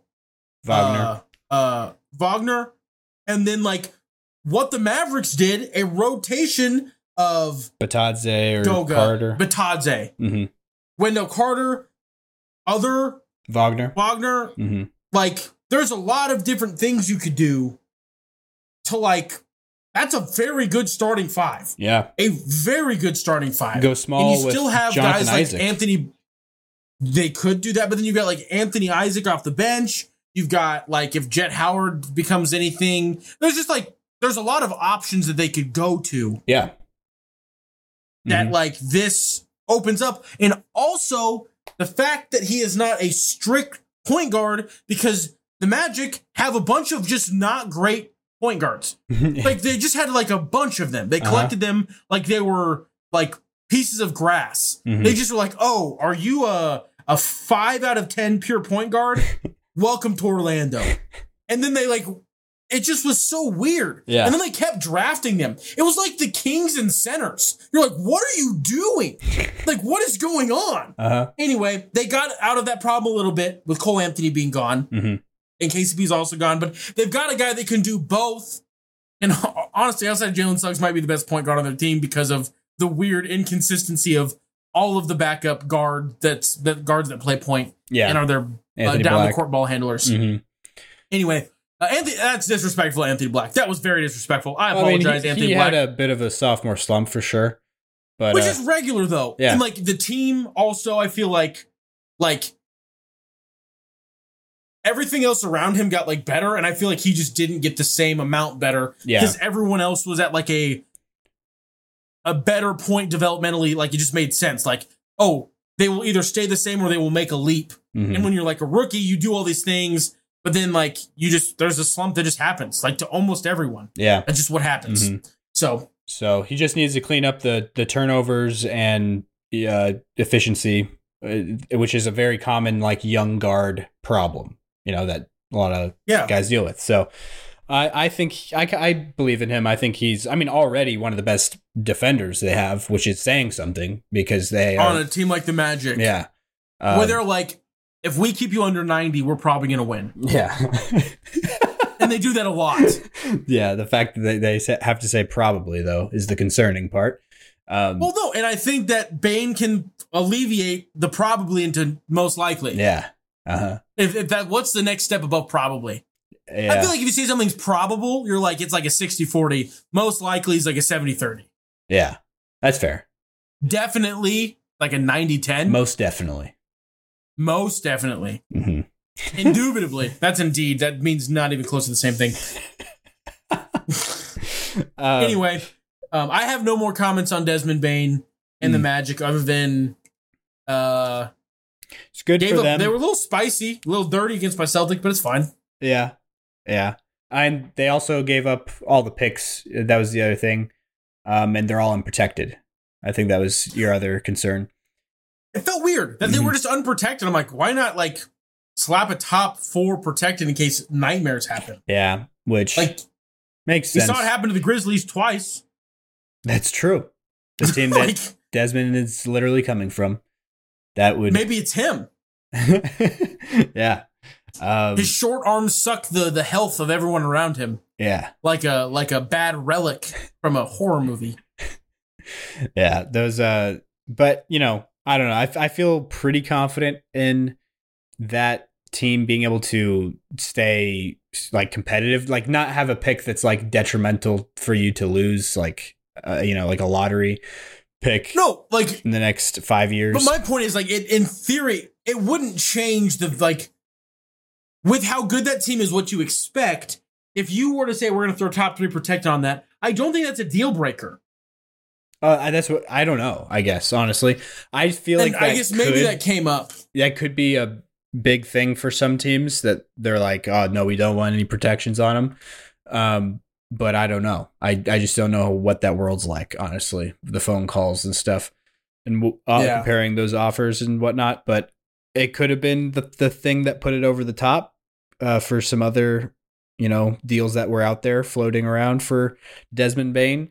Wagner, and then like what the Mavericks did, a rotation of
Batadze or
Doga,
Carter.
Batadze, Wendell Carter, other
Wagner.
Like there's a lot of different things you could do to like. That's a very good starting 5.
Yeah,
a very good starting 5.
Go small.
And you still have
Jonathan
guys
Isaac.
like Anthony. They could do that, but then you've got like Anthony Isaac off the bench. You've got like if Jet Howard becomes anything, there's a lot of options that they could go to.
Yeah.
That like this opens up. And also the fact that he is not a strict point guard because the Magic have a bunch of just not great point guards. Like they just had like a bunch of them. They collected them like they were like pieces of grass. They just were like, oh, are you a 5 out of 10 pure point guard? Welcome to Orlando. And then they like, it just was so weird.
Yeah.
And then they kept drafting them. It was like the Kings and centers. You're like, what are you doing? Like, what is going on? Anyway, they got out of that problem a little bit with Cole Anthony being gone. And KCP's also gone. But they've got a guy that can do both. And honestly, outside of Jalen Suggs might be the best point guard on their team because of the weird inconsistency of all of the backup guards that play point and are their down the court ball handlers. Anyway, Anthony, that's disrespectful. Anthony Black, that was very disrespectful. I apologize, Anthony Black.
He had a bit of a sophomore slump for sure, but
which is regular though.
Yeah.
And like the team also, I feel like everything else around him got like better, and I feel like he just didn't get the same amount better because everyone else was at like a better point developmentally. Like it just made sense. Like, oh, they will either stay the same or they will make a leap. And when you're like a rookie, you do all these things, but then like there's a slump that just happens like to almost everyone. Yeah. That's just what happens. So
he just needs to clean up the turnovers and efficiency, which is a very common like young guard problem, that a lot of guys deal with. So I think I believe in him. I think he's, already one of the best defenders they have, which is saying something because they
on a team like the Magic.
Yeah.
Where they're like, if we keep you under 90, we're probably going to win.
Yeah.
And they do that a lot.
Yeah. The fact that they have to say probably, though, is the concerning part.
Well, no. And I think that Bane can alleviate the probably into most likely.
Yeah.
If that, what's the next step above probably?
Yeah.
I feel like if you say something's probable, you're like, it's like a 60-40. Most likely is like a 70-30.
Yeah, that's fair.
Definitely like a 90-10.
Most definitely.
Indubitably. That's indeed. That means not even close to the same thing. Anyway, I have no more comments on Desmond Bane and the Magic other than
it's good for them.
They were a little spicy, a little dirty against my Celtics, but it's fine.
Yeah. And they also gave up all the picks. That was the other thing. And they're all unprotected. I think that was your other concern.
It felt weird that they were just unprotected. I'm like, why not like slap a top 4 protected in case nightmares happen?
Yeah, which
like
makes sense.
You saw it happen to the Grizzlies twice.
That's true. The team
Like,
that Desmond is literally coming from. That would
maybe it's him.
Yeah.
His short arms suck the health of everyone around him.
Yeah.
Like a bad relic from a horror movie.
Yeah. Those but you know, I don't know. I feel pretty confident in that team being able to stay like competitive, like not have a pick that's like detrimental for you to lose, like you know, like a lottery pick.
No, like
in the next 5 years.
But my point is, like, in theory, it wouldn't change the like with how good that team is. What you expect if you were to say we're going to throw top 3 protected on that, I don't think that's a deal breaker.
That's what I don't know. I guess honestly, I feel like
I guess maybe that came up.
That could be a big thing for some teams that they're like, oh no, we don't want any protections on them. But I don't know. I just don't know what that world's like, honestly. The phone calls and stuff, and comparing those offers and whatnot. But it could have been the thing that put it over the top for some other, you know, deals that were out there floating around for Desmond Bane.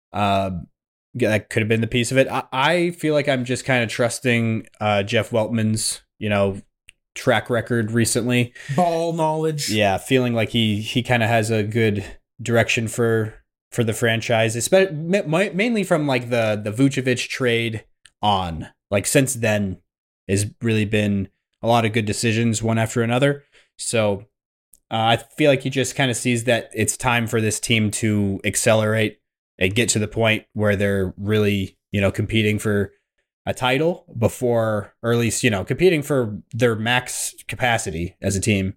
That could have been the piece of it. I feel like I'm just kind of trusting Jeff Weltman's, you know, track record recently.
Ball knowledge.
Yeah, feeling like he kind of has a good direction for the franchise, especially mainly from like the Vucevic trade on. Like since then, has really been a lot of good decisions one after another. So I feel like he just kind of sees that it's time for this team to accelerate and get to the point where they're really, you know, competing for a title before, or at least, you know, competing for their max capacity as a team.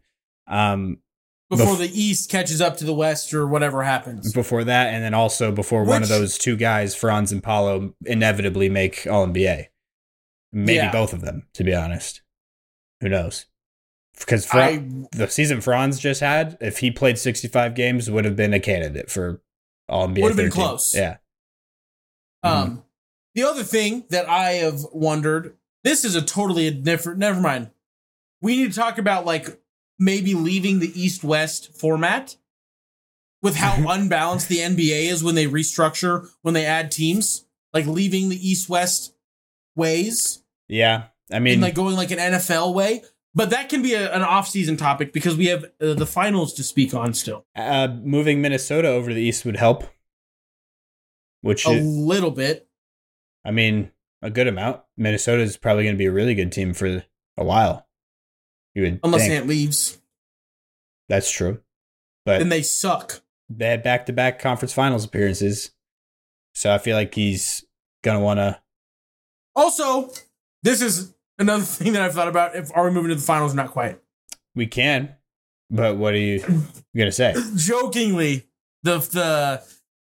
Before the East catches up to the West or whatever happens.
Before that, and then also before one of those two guys, Franz and Paolo, inevitably make All-NBA. Maybe both of them, to be honest. Who knows? Because the season Franz just had, if he played 65 games, would have been a candidate for All-NBA.
Would have been close.
Yeah.
The other thing that I have wondered, this is a totally different, never mind. We need to talk about like maybe leaving the East-West format with how unbalanced the NBA is when they restructure, when they add teams, like leaving the East-West ways.
Yeah. I mean,
and like going like an NFL way. But that can be an off-season topic because we have the finals to speak on still.
Moving Minnesota over to the East would help. Which
little bit.
I mean, a good amount. Minnesota is probably going to be a really good team for a while. You would
Unless
think.
Ant leaves.
That's true. But
then they suck.
They had back-to-back conference finals appearances. So I feel like he's going to want to...
Also, this is another thing that I've thought about. Are we moving to the finals? Not quite.
We can. But what are you going to say?
Jokingly, the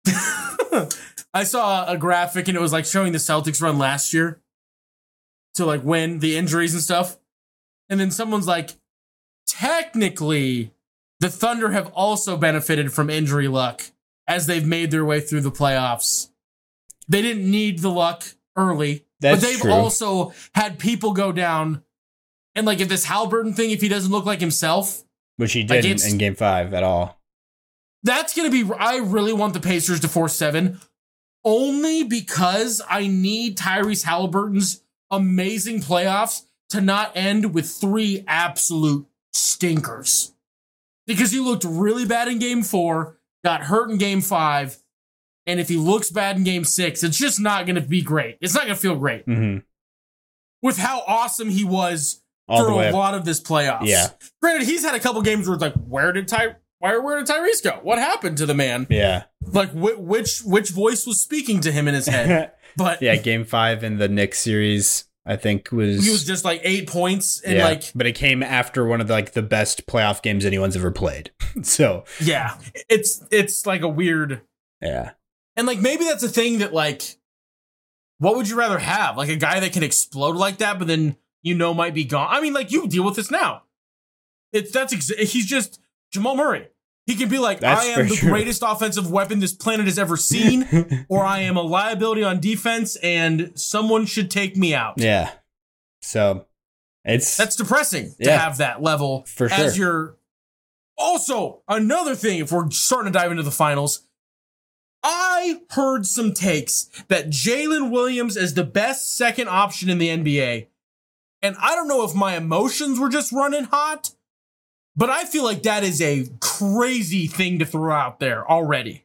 I saw a graphic and it was like showing the Celtics run last year to like win the injuries and stuff. And then someone's like, technically, the Thunder have also benefited from injury luck as they've made their way through the playoffs. They didn't need the luck early, but they've also had people go down. And like if this Halliburton thing, if he doesn't look like himself,
which he didn't in Game 5 at all.
That's going to be, I really want the Pacers to force 7 only because I need Tyrese Halliburton's amazing playoffs to not end with 3 absolute stinkers. Because he looked really bad in Game 4, got hurt in Game 5, and if he looks bad in Game 6, it's just not going to be great. It's not going to feel great.
Mm-hmm.
With how awesome he was
all
through a lot of this playoffs.
Yeah.
Granted, he's had a couple games where it's like, where did Tyrese go? What happened to the man?
Yeah.
Like, which voice was speaking to him in his head? But
yeah, Game 5 in the Knicks series, I think
he was just like 8 points and like.
But it came after one of the best playoff games anyone's ever played. So
yeah, it's like a weird.
Yeah. And
like maybe that's a thing that like, what would you rather have? Like a guy that can explode like that, but then might be gone. I mean, like you deal with this now. He's just Jamal Murray. He can be like,
That's
I am
for
the
sure.
greatest offensive weapon this planet has ever seen, or I am a liability on defense and someone should take me out.
Yeah. So
That's depressing to
Yeah.
have that level
For
as
sure.
your. Also, another thing, if we're starting to dive into the finals, I heard some takes that Jalen Williams is the best second option in the NBA. And I don't know if my emotions were just running hot, but I feel like that is a crazy thing to throw out there already.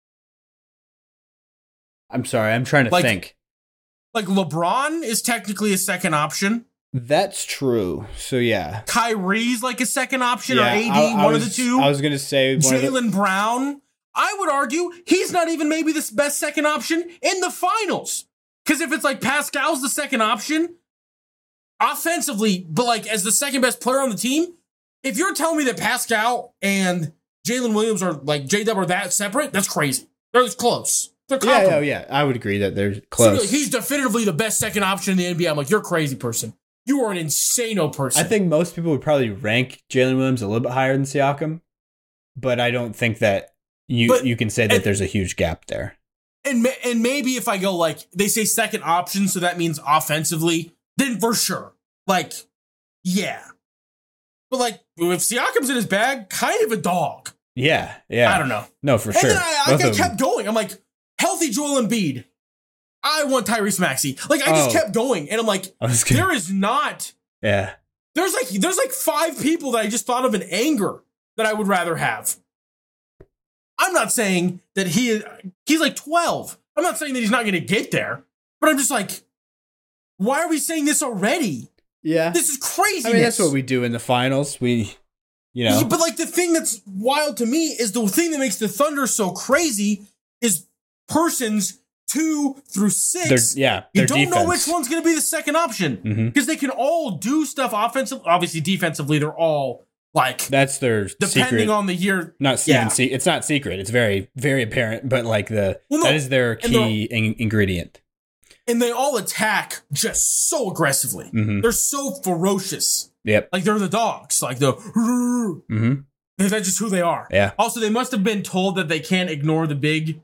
I'm sorry. I'm trying to
Like-
think.
Like LeBron is technically a second option.
That's true. So yeah.
Kyrie's like a second option, or
Yeah,
AD,
I
one
was,
of the two.
I was gonna say one of the,
Jalen Brown, I would argue he's not even maybe the best second option in the finals. Because if it's like Pascal's the second option, offensively, but like as the second best player on the team, if you're telling me that Pascal and Jalen Williams are like J-Dub are that separate, that's crazy. They're close. They're comparable.
yeah. I would agree that they're
So
close.
like, he's definitively the best second option in the NBA. I'm like, you're a crazy person. You are an insano person.
I think most people would probably rank Jalen Williams a little bit higher than Siakam, but I don't think that you can say that there's a huge gap there.
And maybe if I go like, they say second option, so that means offensively, then for sure. Like, yeah. But like, if Siakam's in his bag, kind of a dog.
Yeah.
I don't know.
No, for
And
sure.
then I
Both of them.
kept going. I'm like, healthy Joel Embiid. I want Tyrese Maxey. Like, I just
Oh.
kept going. And I'm like,
I was gonna,
there is not,
yeah.
there's like 5 people that I just thought of in anger that I would rather have. I'm not saying that he's like 12. I'm not saying that he's not going to get there, but I'm just like, why are we saying this already?
Yeah.
This is crazy.
I mean, that's what we do in the finals. We,
But like the thing that's wild to me is the thing that makes the Thunder so crazy is persons 2 through 6.
their
You don't
defense.
know which one's going to be the second option
Mhm.
because they can all do stuff offensively. Obviously, defensively, they're all like,
That's their
depending
secret.
on the year.
Not
Yeah.
even it's not secret. It's very, very apparent, but like
Well, no,
that is their
and
key ingredient.
And they all attack just so aggressively.
Mhm.
They're so ferocious.
Yep.
Like they're the dogs. Like the.
Mm-hmm.
That's just who they are.
Yeah.
Also, they must have been told that they can't ignore the big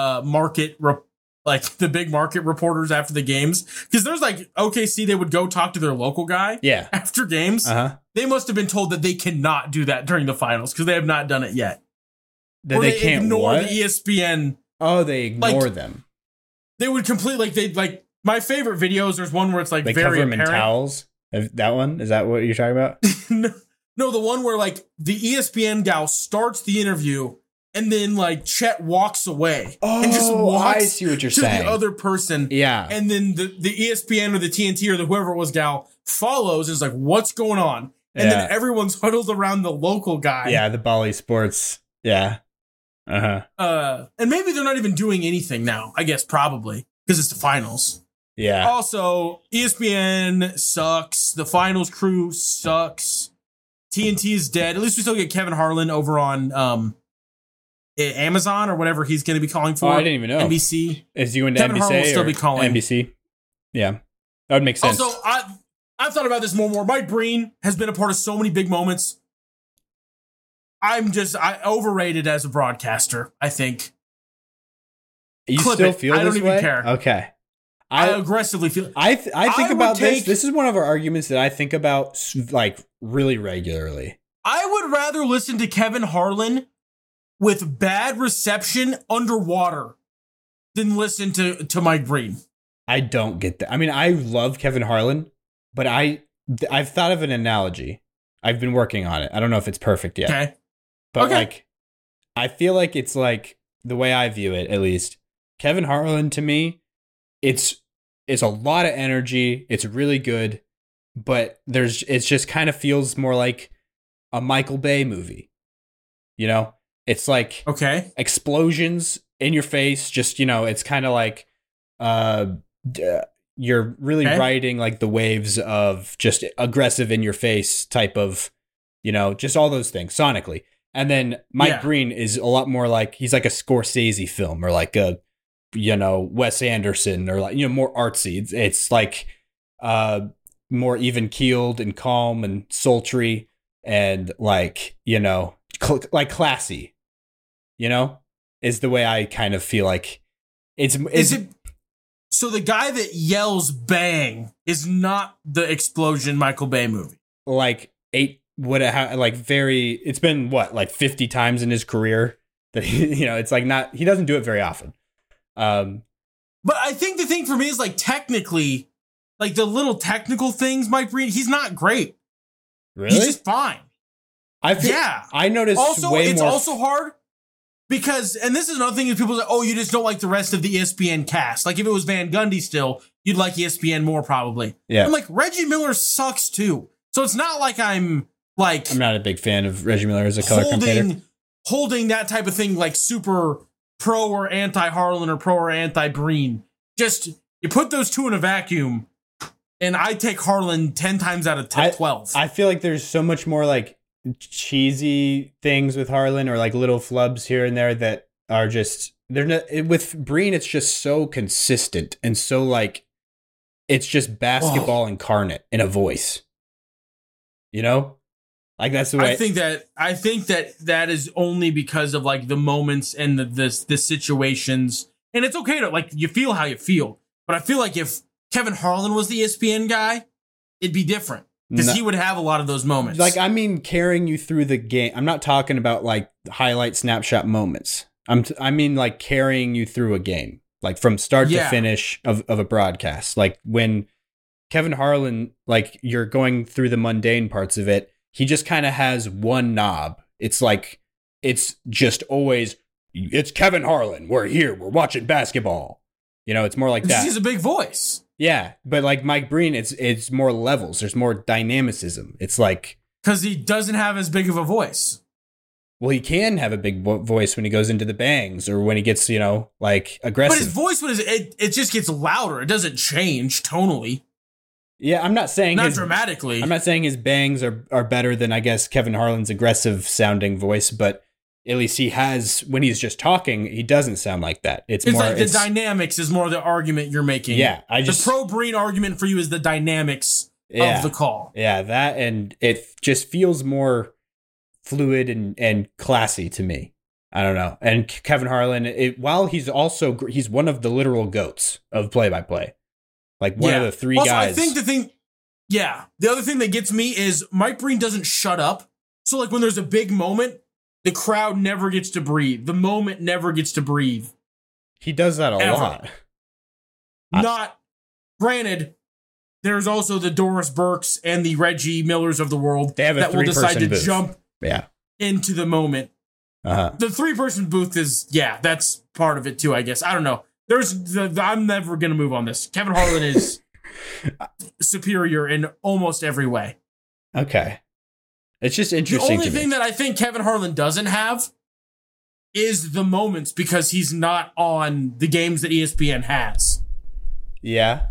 the big market reporters after the games. Because there's like OKC, they would go talk to their local guy
Yeah.
after games.
Uh huh.
They must have been told that they cannot do that during the finals because they have not done it yet.
That
Or
they can't
ignore
what?
the ESPN.
Oh, they ignore
like,
them.
They would completely my favorite videos. There's one where it's like
They
very
cover them in
apparent.
towels. That one? Is that what you're talking about?
No, the one where like the ESPN gal starts the interview and then like Chet walks away and just walks
I see what you're
to
saying.
the other person.
Yeah.
And then the ESPN or the TNT or the whoever it was gal follows and is like, what's going on? And then
Yeah.
everyone's huddled around the local guy.
Yeah, the Bali Sports. Yeah. Uh-huh.
And maybe they're not even doing anything now. I guess probably because it's the finals.
Yeah.
Also, ESPN sucks. The finals crew sucks. TNT is dead. At least we still get Kevin Harlan over on Amazon or whatever he's going to be calling for.
Oh, I didn't even know.
NBC.
Is you into
Kevin
NBC
Harlan will still
or
be calling.
NBC? Yeah. That would make sense.
Also, I've thought about this more and more. Mike Breen has been a part of so many big moments. I overrated as a broadcaster, I think.
you
clip
still
it.
feel
I don't
this
even
way?
care.
Okay.
I aggressively feel.
I think
I
about
would take-
this. This is one of our arguments that I think about like really regularly.
I would rather listen to Kevin Harlan with bad reception underwater than listen to Mike Breen.
I don't get that. I mean, I love Kevin Harlan, but I've thought of an analogy. I've been working on it. I don't know if it's perfect yet.
Okay.
But
Okay.
like, I feel like it's like the way I view it, at least. Kevin Harlan to me, it's a lot of energy. It's really good, but it just kind of feels more like a Michael Bay movie. You know, it's like
Okay.
explosions in your face. Just, it's kind of like you're really
Okay.
riding like the waves of just aggressive in your face type of, just all those things sonically. And then Mike
Yeah.
Breen is a lot more like, he's like a Scorsese film or like a, Wes Anderson or like, more artsy. It's like more even keeled and calm and sultry and like, like classy, you know, is the way I kind of feel like it's.
So the guy that yells "bang" is not the explosion Michael Bay movie.
Like it's been like 50 times in his career that it's like not, he doesn't do it very often.
But I think the thing for me is like technically, like the little technical things, Mike Breen, he's not great.
Really?
He's just fine.
I noticed
also,
way
it's
more.
also hard because, and this is another thing is people say, oh, you just don't like the rest of the ESPN cast. Like if it was Van Gundy still, you'd like ESPN more probably.
Yeah.
I'm like, Reggie Miller sucks too. So it's not like I'm
not a big fan of Reggie Miller as a color commentator.
Holding that type of thing like super pro or anti Harlan or pro or anti Breen. Just you put those two in a vacuum, and I take Harlan 10 times out of 12.
I feel like there's so much more like cheesy things with Harlan or like little flubs here and there that are just they're not. With Breen, it's just so consistent and so like it's just basketball incarnate in a voice. You know? Like that's the way
I think that is only because of like the moments and the situations, and it's okay to like you feel how you feel. But I feel like if Kevin Harlan was the ESPN guy, it'd be different because he would have a lot of those moments.
Like I mean, carrying you through the game. I'm not talking about like highlight snapshot moments. I mean like carrying you through a game, like from start to finish of a broadcast. Like when Kevin Harlan, like you're going through the mundane parts of it. He just kind of has one knob. It's like, it's just always, it's Kevin Harlan. We're here. We're watching basketball. It's more like that.
He's a big voice.
Yeah. But like Mike Breen, it's more levels. There's more dynamicism. It's like.
Because he doesn't have as big of a voice.
Well, he can have a big voice when he goes into the bangs or when he gets, like aggressive.
But his voice, it just gets louder. It doesn't change tonally.
Yeah, I'm not saying
dramatically.
I'm not saying his bangs are better than I guess Kevin Harlan's aggressive sounding voice, but at least he has when he's just talking, he doesn't sound like that. It's more
like the dynamics is more the argument you're making.
Yeah,
the pro Breen argument for you is the dynamics of the call.
Yeah, that and it just feels more fluid and classy to me. I don't know. And Kevin Harlan, while he's one of the literal goats of play-by-play. Like one of the three guys.
I think the other thing that gets me is Mike Breen doesn't shut up. So like when there's a big moment, the crowd never gets to breathe. The moment never gets to breathe.
He does that a lot.
Not granted. There's also the Doris Burks and the Reggie Millers of the world
that will decide to
jump into the moment.
Uh-huh.
The 3-person booth is that's part of it too. I guess I don't know. I'm never going to move on this. Kevin Harlan is superior in almost every way.
Okay. It's just interesting.
The only thing that I think Kevin Harlan doesn't have is the moments because he's not on the games that ESPN has.
Yeah.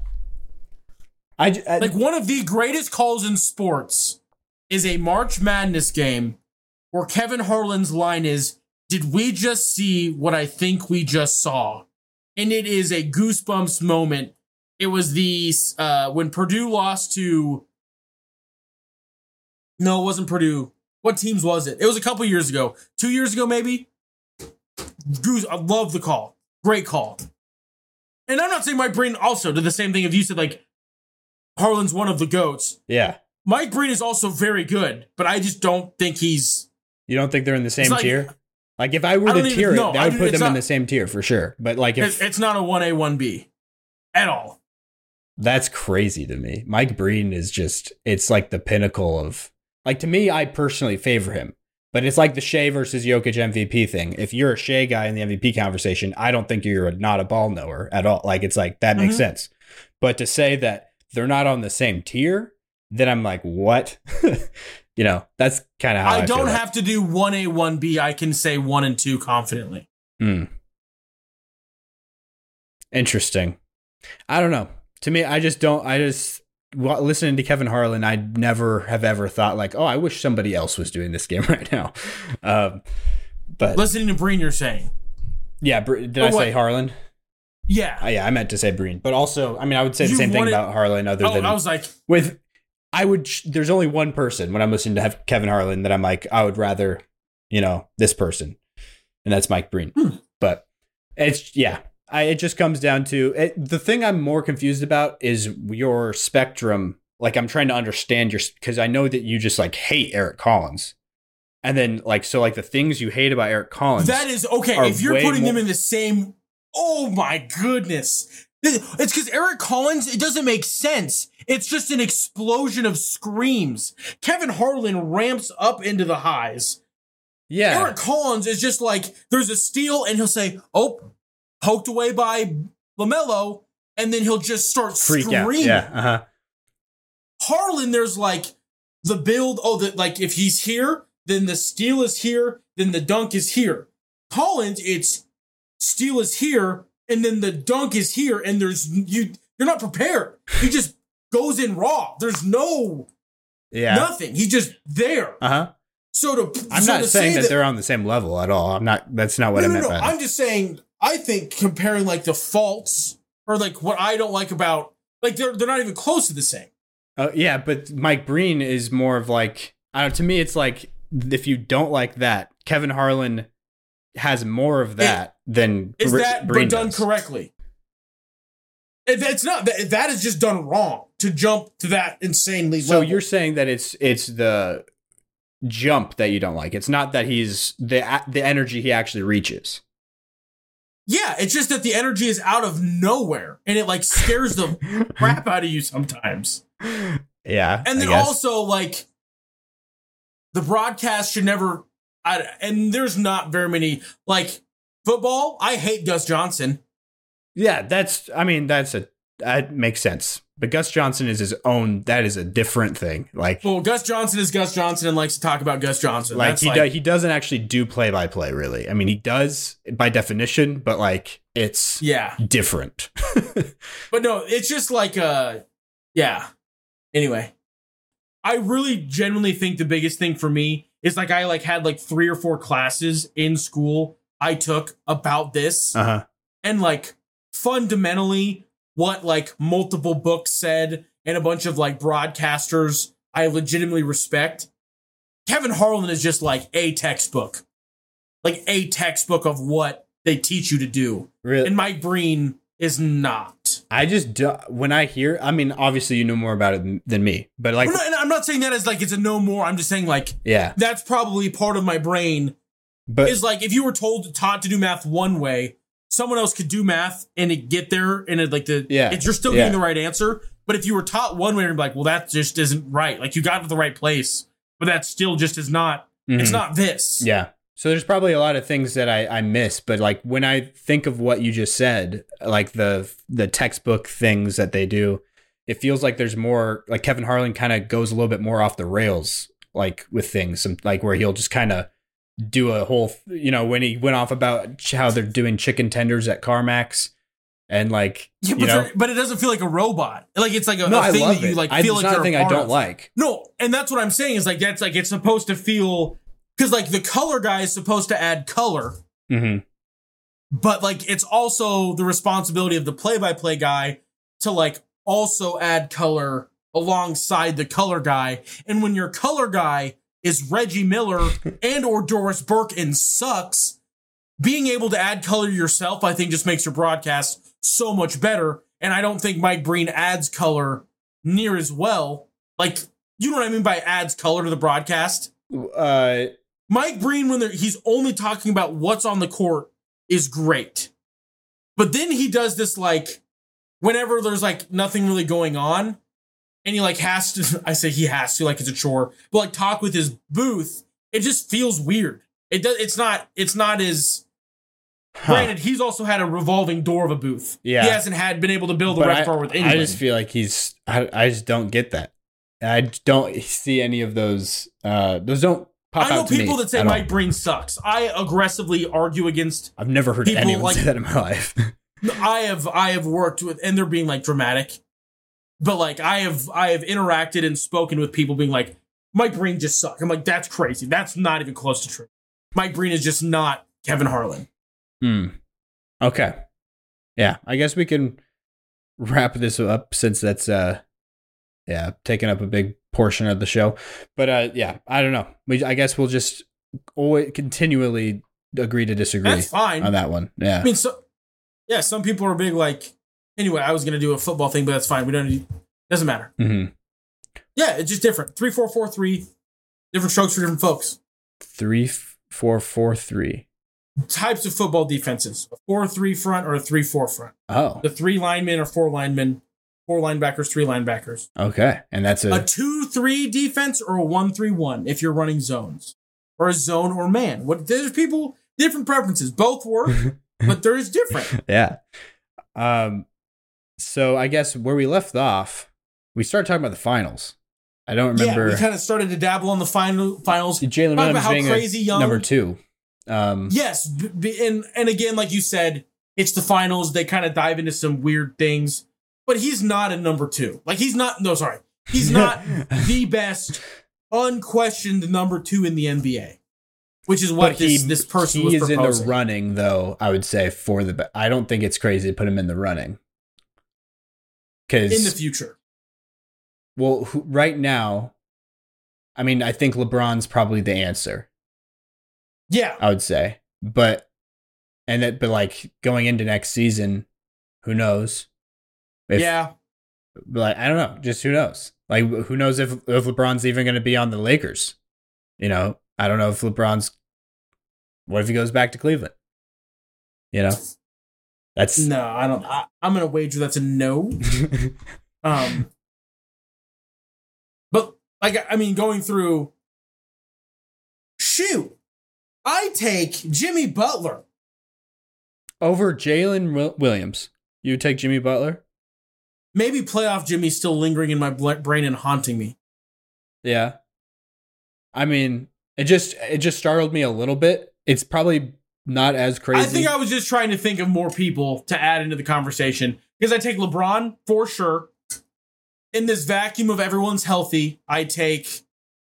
Like one of the greatest calls in sports is a March Madness game where Kevin Harlan's line is, "Did we just see what I think we just saw?" And it is a goosebumps moment. It was when Purdue lost to. No, it wasn't Purdue. What teams was it? It was a couple years ago. 2 years ago, maybe. I love the call. Great call. And I'm not saying Mike Breen also did the same thing. If you said like Harlan's one of the GOATs.
Yeah.
Mike Breen is also very good, but I just don't think he's.
You don't think they're in the same tier? Like, if I were to tier it, I would put them in the same tier for sure. But, like,
it's not a 1A, 1B at all.
That's crazy to me. Mike Breen is just, it's like the pinnacle of, like, to me, I personally favor him. But it's like the Shea versus Jokic MVP thing. If you're a Shea guy in the MVP conversation, I don't think you're not a ball knower at all. Like, it's like, that makes sense. But to say that they're not on the same tier, then I'm like, what? That's kind of how I
don't have to do 1A, 1B. I can say 1 and 2 confidently.
Interesting. I don't know. To me, listening to Kevin Harlan, I never have ever thought like, oh, I wish somebody else was doing this game right now. But
listening to Breen, you're saying.
Yeah. Did I say Harlan?
Yeah.
I meant to say Breen. But also, I mean, I would say the same thing about Harlan other than.
I was like.
There's only one person when I'm listening to Kevin Harlan that I'm like, I would rather this person, and that's Mike Breen. But it just comes down to it. The thing I'm more confused about is your spectrum. Like, I'm trying to understand because I know that you just like hate Eric Collins. And then the things you hate about Eric Collins.
That is okay. If you're putting them in the same, oh my goodness. It's because Eric Collins, it doesn't make sense. It's just an explosion of screams. Kevin Harlan ramps up into the highs.
Yeah.
Eric Collins is just like, there's a steal and he'll say, oh, poked away by LaMelo. And then he'll just start
freak
screaming.
Out. Yeah. Uh-huh.
Harlan, there's like the build. Oh, like if he's here, then the steal is here, then the dunk is here. Collins, it's steal is here, and then the dunk is here, and you're not prepared. He just goes in raw. There's nothing. He's just there.
Uh-huh. I'm not saying that they're on the same level at all. That's not what I meant by that.
I'm just saying, I think comparing like the faults or like what I don't like about, like they're not even close to the same.
Yeah, but Mike Breen is more of like, I don't know, to me it's like, if you don't like that, Kevin Harlan has more of that than
is that
Breen
but done
does.
Correctly. It's not that is just done wrong to jump to that insanely level.
So you're saying that it's the jump that you don't like. It's not that he's the energy he actually reaches.
Yeah, it's just that the energy is out of nowhere and it like scares the crap out of you sometimes.
Yeah.
And then also like the broadcast should never, and there's not very many, like football, I hate Gus Johnson.
Yeah, that makes sense. But Gus Johnson is his own, that is a different thing. Like,
well, Gus Johnson is Gus Johnson and likes to talk about Gus Johnson.
Like he doesn't actually do play-by-play, really. I mean, he does by definition, but like it's different.
But no, it's just like, Anyway. I really genuinely think the biggest thing for me is like I like had like 3 or 4 classes in school I took about this.
Uh-huh.
And like fundamentally what like multiple books said and a bunch of like broadcasters I legitimately respect. Kevin Harlan is just like a textbook. Like a textbook of what they teach you to do.
Really?
And Mike Breen is not.
I just when I hear, I mean, obviously you know more about it than me, but like,
and I'm not saying that as like it's a no more. I'm just saying like,
yeah,
that's probably part of my brain. But is like if you were taught to do math one way, someone else could do math and it get there and it like you're still getting the right answer. But if you were taught one way, you'd be like, well, that just isn't right. Like you got to the right place, but that still just is not. Mm-hmm. It's not this.
Yeah. So there's probably a lot of things that I miss, but like when I think of what you just said, like the textbook things that they do, it feels like there's more, like Kevin Harlan kind of goes a little bit more off the rails, like with things, like where he'll just kind of do a whole, when he went off about how they're doing chicken tenders at CarMax and like,
but it doesn't feel like a robot. Like it's like a thing that you like
it's
feel like
not
you're
a thing I don't like.
No, and that's what I'm saying is like that's like it's supposed to feel. Because, like, the color guy is supposed to add color.
Mm-hmm.
But, like, it's also the responsibility of the play-by-play guy to, like, also add color alongside the color guy. And when your color guy is Reggie Miller and or Doris Burke and sucks, being able to add color yourself, I think, just makes your broadcast so much better. And I don't think Mike Breen adds color near as well. Like, you know what I mean by adds color to the broadcast? Mike Breen, when he's only talking about what's on the court, is great. But then he does this, like, whenever there's, like, nothing really going on, and he, like, has to, I say he has to, like, it's a chore, but, like, talk with his booth, it just feels weird. It's not as, granted, he's also had a revolving door of a booth.
Yeah.
He hasn't been able to build a repertoire with anyone.
I just feel like I just don't get that. I don't see any of those don't pop out to me.
I know people that say Mike Breen sucks. I aggressively argue against.
I've never heard anyone say that in my life.
I have worked with, and they're being like dramatic, but like I have interacted and spoken with people being like, Mike Breen just sucks. I'm like, that's crazy. That's not even close to true. Mike Breen is just not Kevin Harlan.
Okay. Yeah, I guess we can wrap this up since that's taking up a big portion of the show. But I don't know. I guess we'll just always continually agree to disagree.
That's fine
on that one. Yeah.
I mean, some people are big like. Anyway, I was gonna do a football thing, but that's fine. We don't. Doesn't matter.
Mm-hmm.
Yeah, it's just different. 3-4-4-3, different strokes for different folks.
3-4-4-3.
Types of football defenses: a 4-3 front or a 3-4 front.
Oh,
The 3 linemen or 4 linemen, 4 linebackers, 3 linebackers.
okay, and that's
A 2-3 defense or a 1-3-1 if you're running zones, or a zone or man. There's people different preferences. Both work, but there's different.
yeah. So I guess where we left off, we started talking about the finals. I don't remember.
Yeah, we kind of started to dabble on the finals.
Jalen
Talk about
Williams
how
being
crazy young.
number 2.
Yes, and again, like you said, it's the finals. They kind of dive into some weird things, but he's not a number 2. Like he's not. No, sorry, he's not the best, unquestioned number 2 in the NBA, which is what this person was proposing.
He is in the running, though. I would say for the. I don't think it's crazy to put him in the running. In
the future.
Well, right now, I mean, I think LeBron's probably the answer.
Yeah.
I would say. But like going into next season, who knows?
Yeah.
Like, I don't know. Just who knows? Like, who knows if LeBron's even going to be on the Lakers? You know, I don't know if what if he goes back to Cleveland? You know?
No, I don't. I'm gonna wager that's a no. But like, I mean, going through, I take Jimmy Butler
over Jalen Williams. You would take Jimmy Butler?
Maybe playoff Jimmy's still lingering in my brain and haunting me.
Yeah. I mean, it just startled me a little bit. It's probably not as crazy.
I think I was just trying to think of more people to add into the conversation because I take LeBron for sure. In this vacuum of everyone's healthy, I take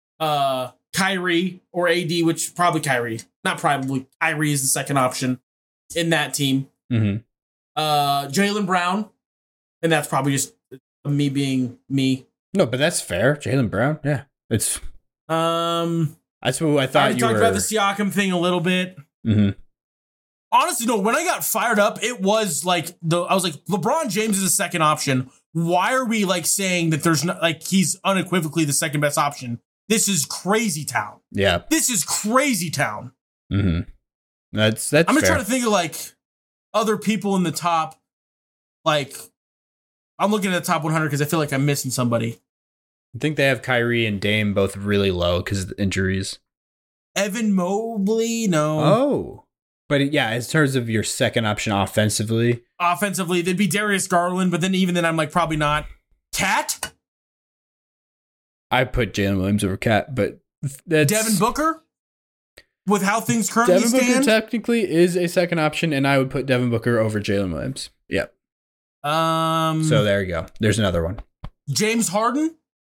Kyrie or AD, which probably Kyrie. Not probably. Kyrie is the second option in that team.
Mm-hmm.
Jaylen Brown, and that's probably just me being me.
No, but that's fair. Jaylen Brown, yeah. It's that's what I thought
you talked about the Siakam thing a little bit.
Mm-hmm.
Honestly, no, when I got fired up, it was like I was like, LeBron James is a second option. Why are we like saying that there's not like he's unequivocally the second best option? This is crazy town.
Yeah.
This is crazy town.
Mm-hmm. That's
I'm
fair.
trying to think of like other people in the top. Like, I'm looking at the top 100 because I feel like I'm missing somebody.
I think they have Kyrie and Dame both really low because of the injuries.
Evan Mobley, no.
Oh. But yeah, in terms of your second option offensively.
Offensively, there'd be Darius Garland, but then even then I'm like, probably not. Cat?
I put Jalen Williams over Cat, but that's...
Devin Booker? With how things currently stand?
Devin Booker technically is a second option, and I would put Devin Booker over Jalen Williams. Yep. So there you go. There's another one.
James Harden?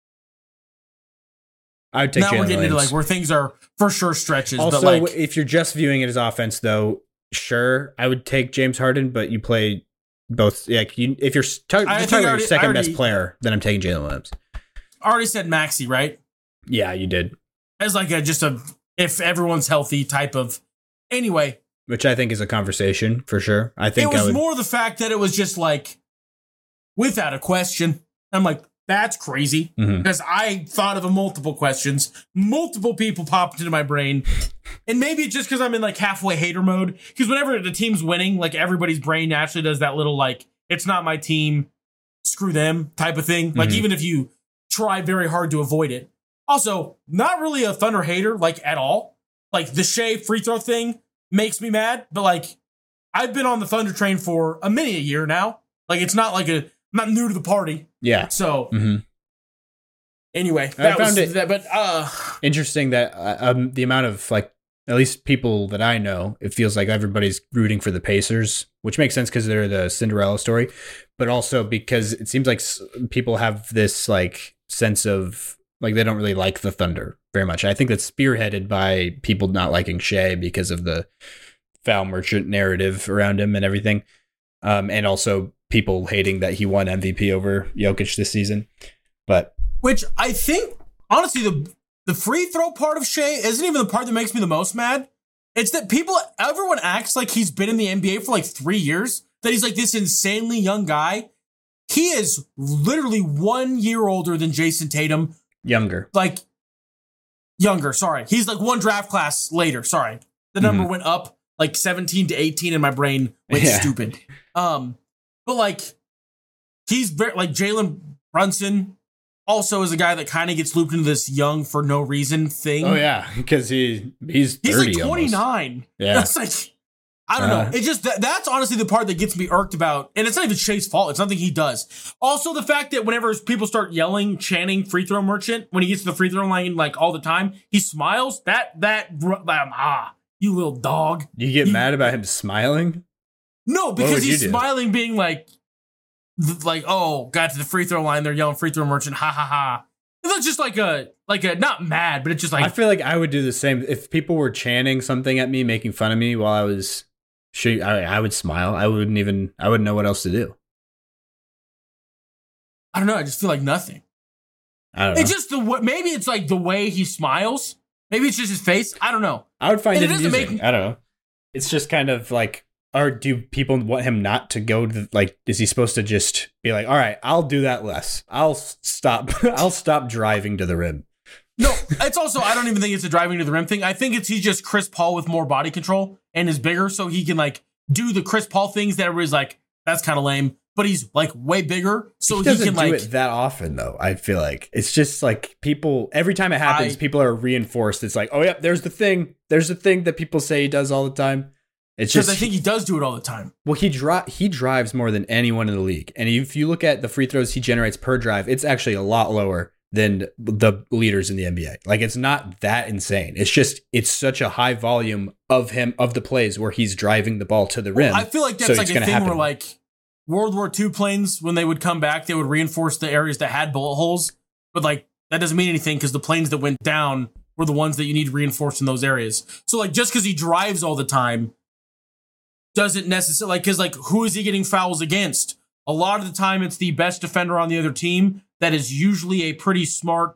I would take Jalen Williams. Now we're getting into
like where things are for sure stretches.
Also,
but like,
if you're just viewing it as offense, though, sure, I would take James Harden, but you play both. Like, if you're talking about your second best player, then I'm taking Jalen Williams.
I already said Maxey, right?
Yeah, you did.
As like just a if everyone's healthy type of. Anyway,
which I think is a conversation for sure. I think
it was more the fact that it was just like without a question. I'm like, that's crazy because I thought of multiple questions. Multiple people popped into my brain. And maybe it's just because I'm in like halfway hater mode. Because whenever the team's winning, like everybody's brain naturally does that little like, it's not my team, screw them type of thing. Like even if you try very hard to avoid it. Also, not really a Thunder hater like at all. Like the Shea free throw thing makes me mad. But like I've been on the Thunder train for a year now. Like it's not like I'm not new to the party.
Yeah.
So anyway,
interesting that the amount of like at least people that I know, it feels like everybody's rooting for the Pacers, which makes sense because they're the Cinderella story, but also because it seems like people have this like sense of like they don't really like the Thunder very much. I think that's spearheaded by people not liking Shea because of the foul merchant narrative around him and everything, and also people hating that he won MVP over Jokic this season. But
which I think honestly the free throw part of Shai isn't even the part that makes me the most mad. It's that everyone acts like he's been in the NBA for like 3 years, that he's like this insanely young guy. He is literally 1 year older than Jason Tatum.
Younger.
Like, younger, sorry. He's like one draft class later, sorry. The number went up like 17 to 18 and my brain went stupid. But like, he's very, like Jalen Brunson also is a guy that kind of gets looped into this young for no reason thing.
Oh yeah, because he's 30
like 29.
Almost. Yeah.
That's like, I don't know. It just, that's honestly the part that gets me irked about. And it's not even Shai's fault. It's nothing he does. Also, the fact that whenever people start yelling, chanting free throw merchant, when he gets to the free throw line, like all the time, he smiles. You little dog.
You get mad about him smiling?
No, because he's smiling, being like, oh, got to the free throw line. They're yelling free throw merchant. Ha ha ha. It's just like a, not mad, but it's just like,
I feel like I would do the same. If people were chanting something at me, making fun of me while I was shooting, I would smile. I wouldn't know what else to do.
I don't know. I just feel like nothing.
I don't know.
It's just maybe it's like the way he smiles. Maybe it's just his face. I don't know.
I would find it amusing. I don't know. It's just kind of like, or do people want him not to go to, like, is he supposed to just be like, all right, I'll do that less. I'll stop driving to the rim.
No, it's also, I don't even think it's a driving to the rim thing. I think he's just Chris Paul with more body control and is bigger, so he can like do the Chris Paul things that everybody's like, that's kind of lame. But he's like way bigger, so he can like do
it that often though. I feel like it's just like people, every time it happens, people are reinforced. It's like, oh yeah, there's the thing that people say he does all the time. It's just,
I think he does do it all the time.
Well, he drives more than anyone in the league, and if you look at the free throws he generates per drive, it's actually a lot lower than the leaders in the NBA. Like, it's not that insane. It's just, it's such a high volume of the plays where he's driving the ball to the rim.
I feel like that's like a thing where like World War II planes, when they would come back, they would reinforce the areas that had bullet holes. But like, that doesn't mean anything because the planes that went down were the ones that you need reinforced in those areas. So like, just because he drives all the time doesn't necessarily, like, because like, who is he getting fouls against? A lot of the time, it's the best defender on the other team that is usually a pretty smart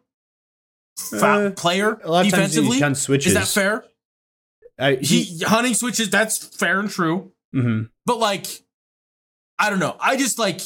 player
a lot
defensively.
Of times he switches.
Is that fair? Hunting switches, that's fair and true.
Mm-hmm.
But like, I don't know. I just like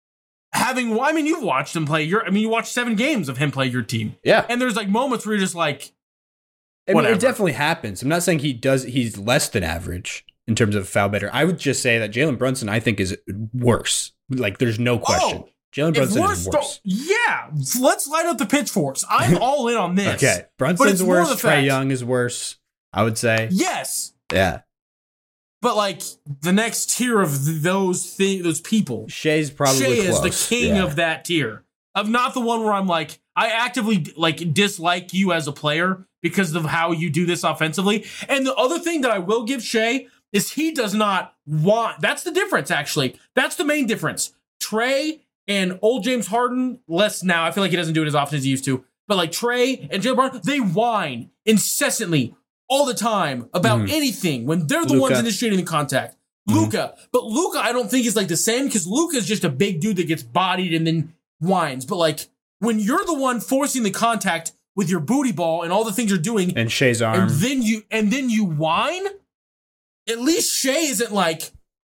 you've watched him play you watched 7 games of him play your team.
Yeah.
And there's like moments where you're just like,
whatever. I mean, it definitely happens. I'm not saying he's less than average in terms of foul better. I would just say that Jalen Brunson, I think, is worse. Like, there's no question. Jalen Brunson is worse.
Yeah. Let's light up the pitchforks. I'm all in on this.
Okay. Brunson's worse. Trae Young is worse, I would say.
Yes.
Yeah.
But like the next tier of those people,
Shai's probably
Shai
close.
is the king of that tier. Of not the one where I'm like, I actively like dislike you as a player because of how you do this offensively. And the other thing that I will give Shai is he does not want. That's the difference, actually. That's the main difference. Trae and old James Harden, less now. I feel like he doesn't do it as often as he used to. But like Trae and Jalen Brown, they whine incessantly all the time about anything when they're the ones initiating the contact. Luka. But Luka, I don't think is like the same because Luka is just a big dude that gets bodied and then whines. But like when you're the one forcing the contact with your booty ball and all the things you're doing,
and Shai's arm,
and then you whine, at least Shai isn't like,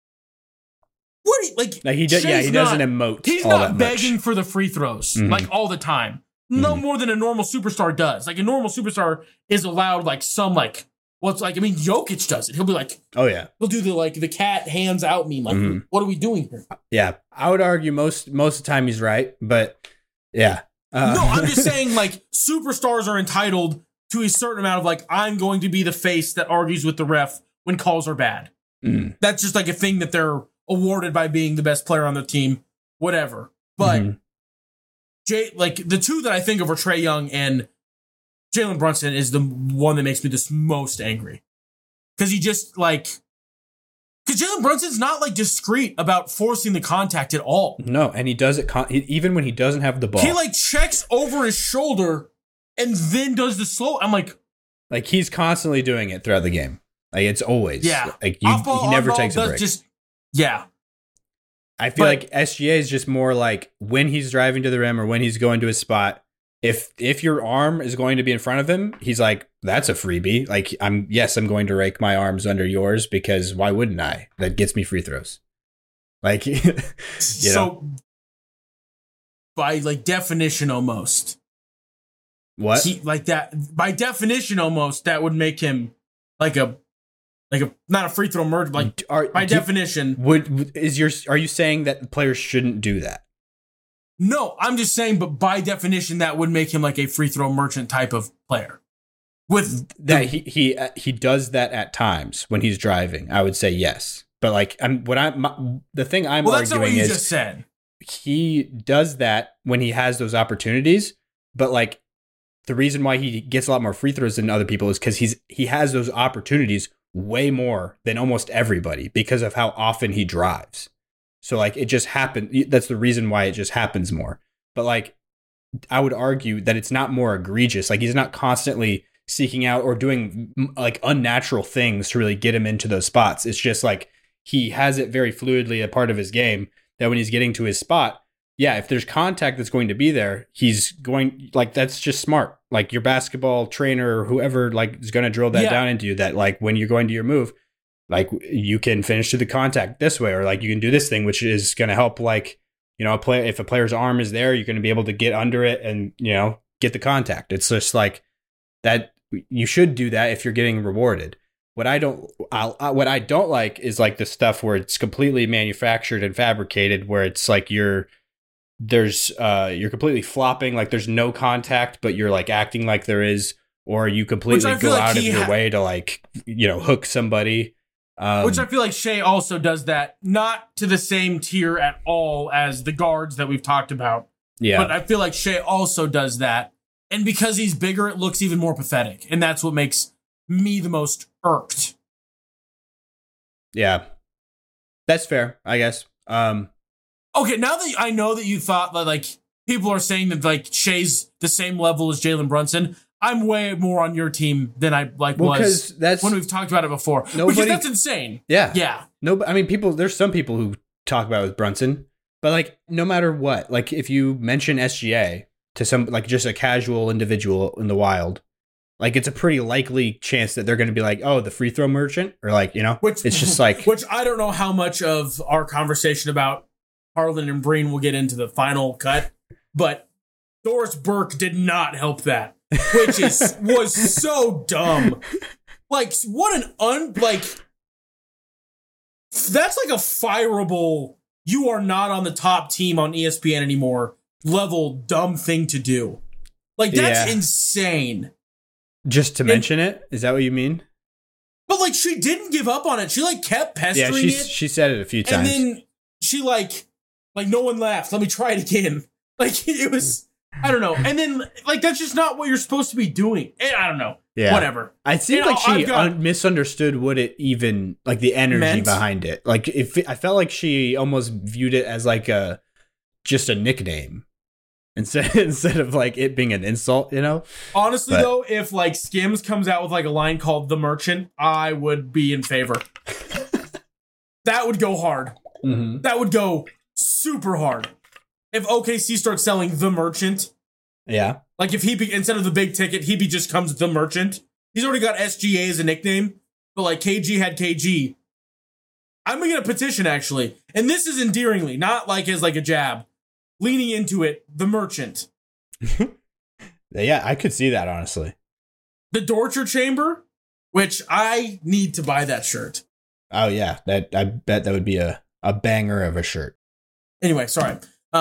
what are you, like
he doesn't emote.
He's
all
not
that
begging
much
for the free throws like all the time. No more than a normal superstar does. Like a normal superstar is allowed like some like what's like, I mean, Jokic does it. He'll be like,
oh yeah,
he'll do the cat hands out meme. Like, what are we doing here?
Yeah, I would argue most of the time he's right, but yeah.
No, I'm just saying like superstars are entitled to a certain amount of like, I'm going to be the face that argues with the ref when calls are bad. That's just like a thing that they're awarded by being the best player on their team, whatever. But like the two that I think of are Trae Young and Jalen Brunson is the one that makes me the most angry. Because he just like, because Jalen Brunson's not like discreet about forcing the contact at all.
No, and he does it even when he doesn't have the ball.
He like checks over his shoulder and then does the slow. I'm like
he's constantly doing it throughout the game. Like it's always like he never takes a break. I feel like SGA is just more like when he's driving to the rim or when he's going to his spot, if your arm is going to be in front of him, he's like, that's a freebie. Like, I'm going to rake my arms under yours because why wouldn't I? That gets me free throws. Like,
so by like definition, almost
what
like that by definition, almost that would make him like a not a free throw merge. Like by definition,
are you saying that players shouldn't do that?
No, I'm just saying, but by definition, that would make him like a free throw merchant type of player. With
that, he does that at times when he's driving. I would say yes, but like the thing I'm
well, that's
arguing
not what you
is
just said.
He does that when he has those opportunities, but like the reason why he gets a lot more free throws than other people is because he has those opportunities way more than almost everybody because of how often he drives. So like it just happened. That's the reason why it just happens more. But like I would argue that it's not more egregious. Like he's not constantly seeking out or doing like unnatural things to really get him into those spots. It's just like he has it very fluidly a part of his game that when he's getting to his spot, yeah, if there's contact that's going to be there, he's going like that's just smart. Like your basketball trainer or whoever like is going to drill that down into you that like when you're going to your move, like you can finish to the contact this way, or like you can do this thing, which is going to help. Like, you know, if a player's arm is there, you're going to be able to get under it and, you know, get the contact. It's just like that. You should do that if you're getting rewarded. What I don't like is like the stuff where it's completely manufactured and fabricated, where it's like you're completely flopping, like there's no contact, but you're like acting like there is, or you completely go out of your way to like, you know, hook somebody.
Which I feel like Shai also does that, not to the same tier at all as the guards that we've talked about.
Yeah.
But I feel like Shai also does that. And because he's bigger, it looks even more pathetic. And that's what makes me the most irked.
Yeah. That's fair, I guess.
Okay, now that I know that you thought that like people are saying that like Shai's the same level as Jalen Brunson, I'm way more on your team than I was when we've talked about it before. Because that's insane.
Yeah.
Yeah.
No, I mean, there's some people who talk about it with Brunson, but like no matter what, like if you mention SGA to some like just a casual individual in the wild, like it's a pretty likely chance that they're going to be like, oh, the free throw merchant, or like, you know, it's just like,
which I don't know how much of our conversation about Harlan and Breen will get into the final cut, but Doris Burke did not help that. Which was so dumb. Like, what that's like a fireable, you are not on the top team on ESPN anymore level dumb thing to do. Like, that's insane.
Just to mention it? Is that what you mean?
But like, she didn't give up on it. She like kept pestering it.
She said it a few times.
And then she like no one laughed. Let me try it again. Like, it was... I don't know. And then, like, that's just not what you're supposed to be doing. I don't know.
Yeah.
Whatever.
It seemed like she misunderstood what it even, like, the energy behind it. Like, I felt like she almost viewed it as, like, just a nickname instead of, like, it being an insult, you know?
Honestly, though, if, like, Skims comes out with, like, a line called The Merchant, I would be in favor. That would go hard.
Mm-hmm.
That would go super hard. If OKC starts selling The Merchant,
yeah,
like if instead of the big ticket, he just comes The Merchant. He's already got SGA as a nickname, but like KG had KG. I'm gonna get a petition actually, and this is endearingly, not like as like a jab, leaning into it. The Merchant.
Yeah, I could see that honestly.
The Torture Chamber, which I need to buy that shirt.
Oh yeah, that I bet that would be a banger of a shirt.
Anyway, sorry.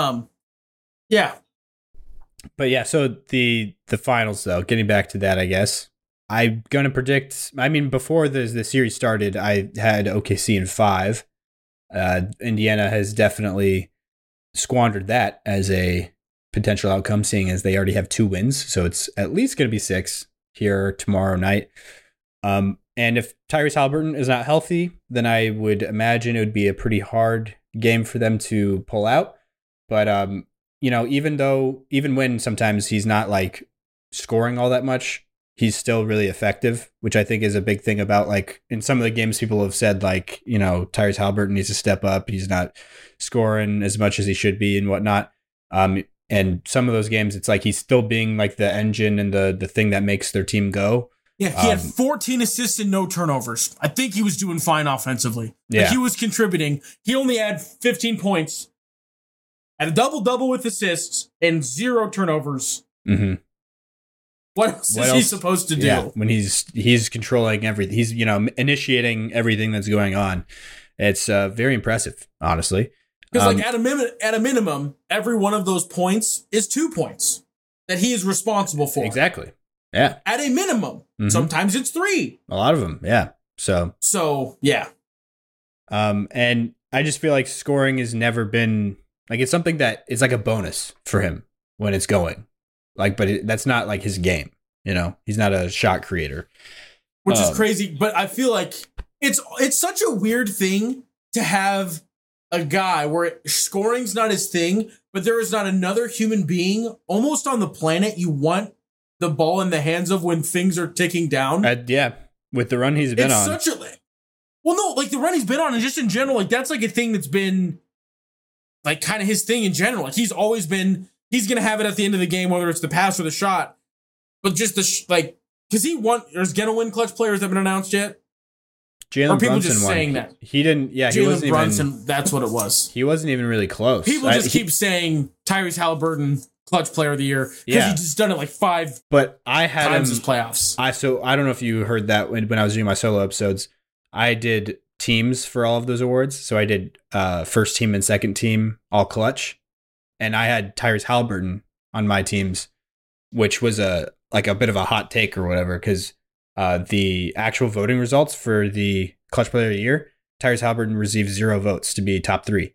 Yeah.
But yeah, so the finals though, getting back to that, I guess I'm gonna predict. I mean, before the series started, I had OKC in 5. Indiana has definitely squandered that as a potential outcome, seeing as they already have 2 wins, so it's at least gonna be 6 here tomorrow night. And if Tyrese Haliburton is not healthy, then I would imagine it would be a pretty hard game for them to pull out. But, you know, even when sometimes he's not like scoring all that much, he's still really effective, which I think is a big thing about like in some of the games people have said, like, you know, Tyrese Haliburton needs to step up. He's not scoring as much as he should be and whatnot. And some of those games, it's like he's still being like the engine and the thing that makes their team go.
Yeah, he had 14 assists and no turnovers. I think he was doing fine offensively.
Yeah.
Like he was contributing. He only had 15 points, had a double-double with assists, and 0 turnovers.
Mm-hmm.
What else is he supposed to do?
Yeah, when he's controlling everything. He's, initiating everything that's going on. It's very impressive, honestly.
Because at a minimum, every one of those points is 2 points that he is responsible for.
Exactly. Yeah.
At a minimum. Mm-hmm. Sometimes it's 3.
A lot of them, yeah. So
yeah.
And I just feel like scoring has never been like, it's something that is like a bonus for him when it's going. Like, but that's not like his game, He's not a shot creator.
Which is crazy, but I feel like it's such a weird thing to have a guy where scoring's not his thing, but there is not another human being almost on the planet you want the ball in the hands of when things are ticking down.
Yeah, with the run he's been on.
Like the run he's been on, and just in general, like that's like a thing that's been like kind of his thing in general. Like he's always been, he's gonna have it at the end of the game, whether it's the pass or the shot. But just because there's gonna win clutch players that have been announced yet.
Jalen
people
Brunson
just
won.
saying that.
He didn't. Yeah, he wasn't
Brunson,
even.
That's what it was.
He wasn't even really close.
People just keep saying Tyrese Halliburton clutch player of the year because he just done it like 5.
But I had
times
him,
his playoffs.
I don't know if you heard that when I was doing my solo episodes. I did teams for all of those awards. So I did first team and second team all clutch, and I had Tyrese Halliburton on my teams, which was a bit of a hot take or whatever because. The actual voting results for the clutch player of the year, Tyrese Halliburton received 0 votes to be top 3.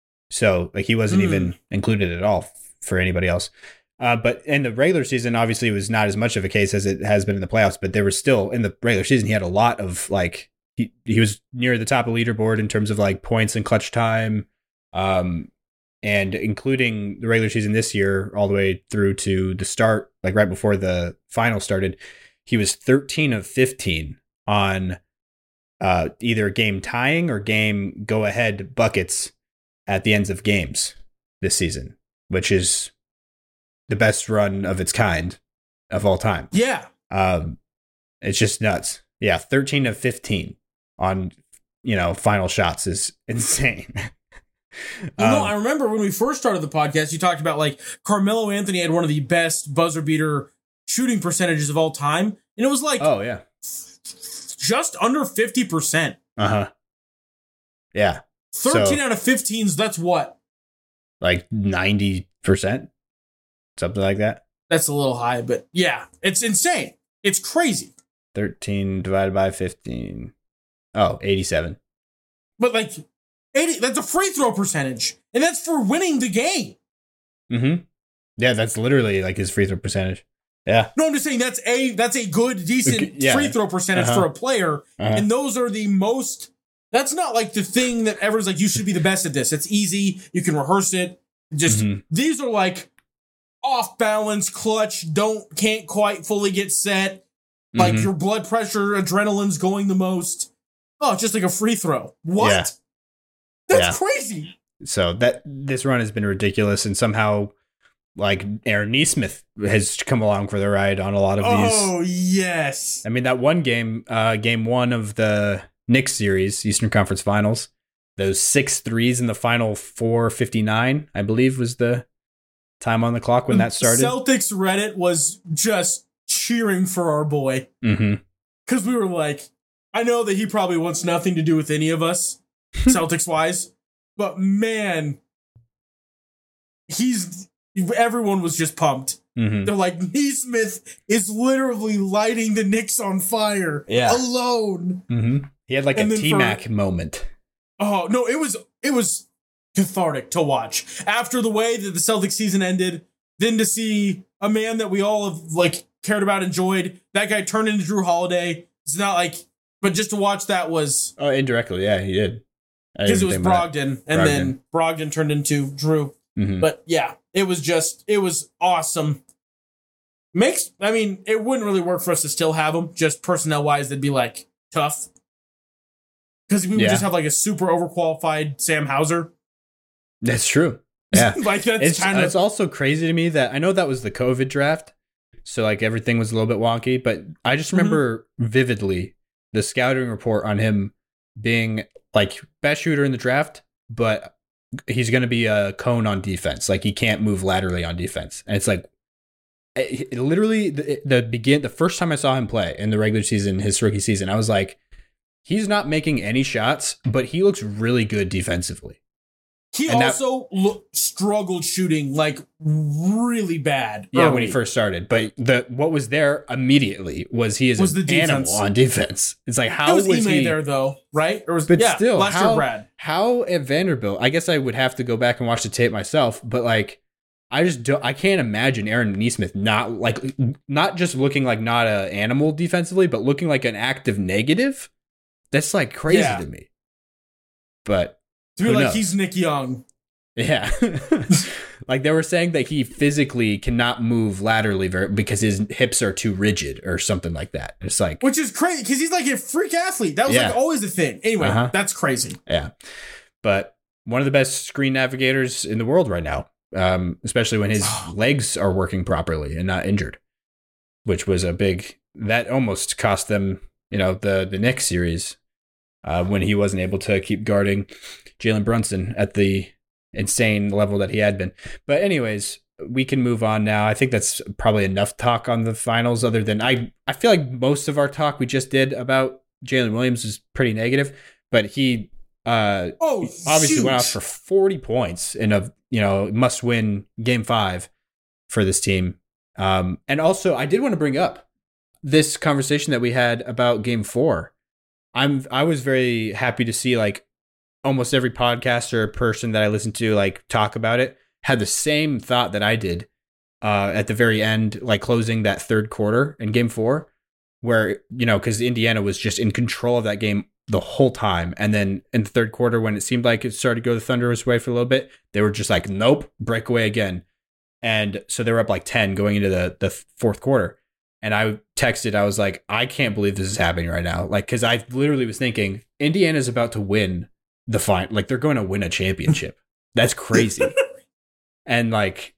So he wasn't even included at all for anybody else. But in the regular season, obviously it was not as much of a case as it has been in the playoffs, but there was still in the regular season, he had a lot of he was near the top of the leaderboard in terms of points and clutch time. And including the regular season this year, all the way through to the start, right before the final started, he was 13 of 15 on either game tying or game go ahead buckets at the ends of games this season, which is the best run of its kind of all time.
Yeah.
It's just nuts. Yeah. 13 of 15 on, final shots is insane.
I remember when we first started the podcast, you talked about Carmelo Anthony had one of the best buzzer beater shooting percentages of all time, and it was
oh yeah,
just under 50%.
Yeah,
13 out of 15s. That's what,
90%, something like that.
That's a little high, but yeah, it's insane. It's crazy.
13 divided by 15. Oh, 87.
But 80. That's a free throw percentage, and that's for winning the game.
Mm-hmm. Yeah, that's literally his free throw percentage. Yeah.
No, I'm just saying that's a good, decent free throw percentage for a player. And those are the most, that's not the thing that everyone's you should be the best at this. It's easy. You can rehearse it. Just, these are off balance, clutch, can't quite fully get set. Your blood pressure, adrenaline's going the most. Oh, just a free throw. What?
Yeah.
That's crazy.
So this run has been ridiculous, and somehow Aaron Nesmith has come along for the ride on a lot of these.
Oh, yes.
I mean, that one game, game 1 of the Knicks series, Eastern Conference Finals, those 6 threes in the final 4:59, I believe, was the time on the clock when that started.
Celtics Reddit was just cheering for our boy. Because we were I know that he probably wants nothing to do with any of us, Celtics-wise, but man, everyone was just pumped. They're Nesmith is literally lighting the Knicks on fire alone.
He had a T-Mac moment.
Oh no, it was cathartic to watch after the way that the Celtics season ended. Then to see a man that we all have cared about, enjoyed, that guy turned into Drew Holiday. It's not but just to watch that was
indirectly, yeah, he did,
because it was Brogdon, and then Brogdon turned into Drew. But yeah, it was awesome. It wouldn't really work for us to still have him, just personnel wise. They'd be tough because we would just have a super overqualified Sam Hauser.
That's true. Yeah.
Like that's
It's also crazy to me that I know that was the COVID draft. So like everything was a little bit wonky, but I just remember vividly the scouting report on him being like best shooter in the draft, but he's going to be a cone on defense. Like he can't move laterally on defense. And it's like literally the first time I saw him play in the regular season, his rookie season, I was like, he's not making any shots, but he looks really good defensively.
He also struggled shooting like really bad.
Yeah, when he first started. But what was there immediately was he is an animal on defense. It's like, how was he
there though, right? Or
still,
last year, Brad.
How at Vanderbilt? I guess I would have to go back and watch the tape myself. But like, I can't imagine Aaron Nesmith not just looking like not an animal defensively, but looking like an active negative. That's like crazy to me. But
to be like, he's Nick Young.
Yeah. Like they were saying that he physically cannot move laterally because his hips are too rigid or something like that. It's like,
which is crazy because he's like a freak athlete. That was like always a thing. Anyway, that's crazy.
Yeah. But one of the best screen navigators in the world right now, especially when his legs are working properly and not injured, which was that almost cost them, the Knicks series when he wasn't able to keep guarding Jalen Brunson at the insane level that he had been. But anyways, we can move on now. I think that's probably enough talk on the finals, other than I feel like most of our talk we just did about Jalen Williams is pretty negative, but he obviously went off for 40 points in a must win game 5 for this team. And also I did want to bring up this conversation that we had about game 4. I was very happy to see like almost every podcaster or person that I listened to like talk about it had the same thought that I did at the very end, like closing that third quarter in game 4, where, because Indiana was just in control of that game the whole time. And then in the third quarter, when it seemed like it started to go the Thunder's way for a little bit, they were just like, nope, breakaway again. And so they were up like 10 going into the fourth quarter. And I texted, I was like, I can't believe this is happening right now. Like, because I literally was thinking Indiana's about to win the final. Like, they're going to win a championship. That's crazy. And like,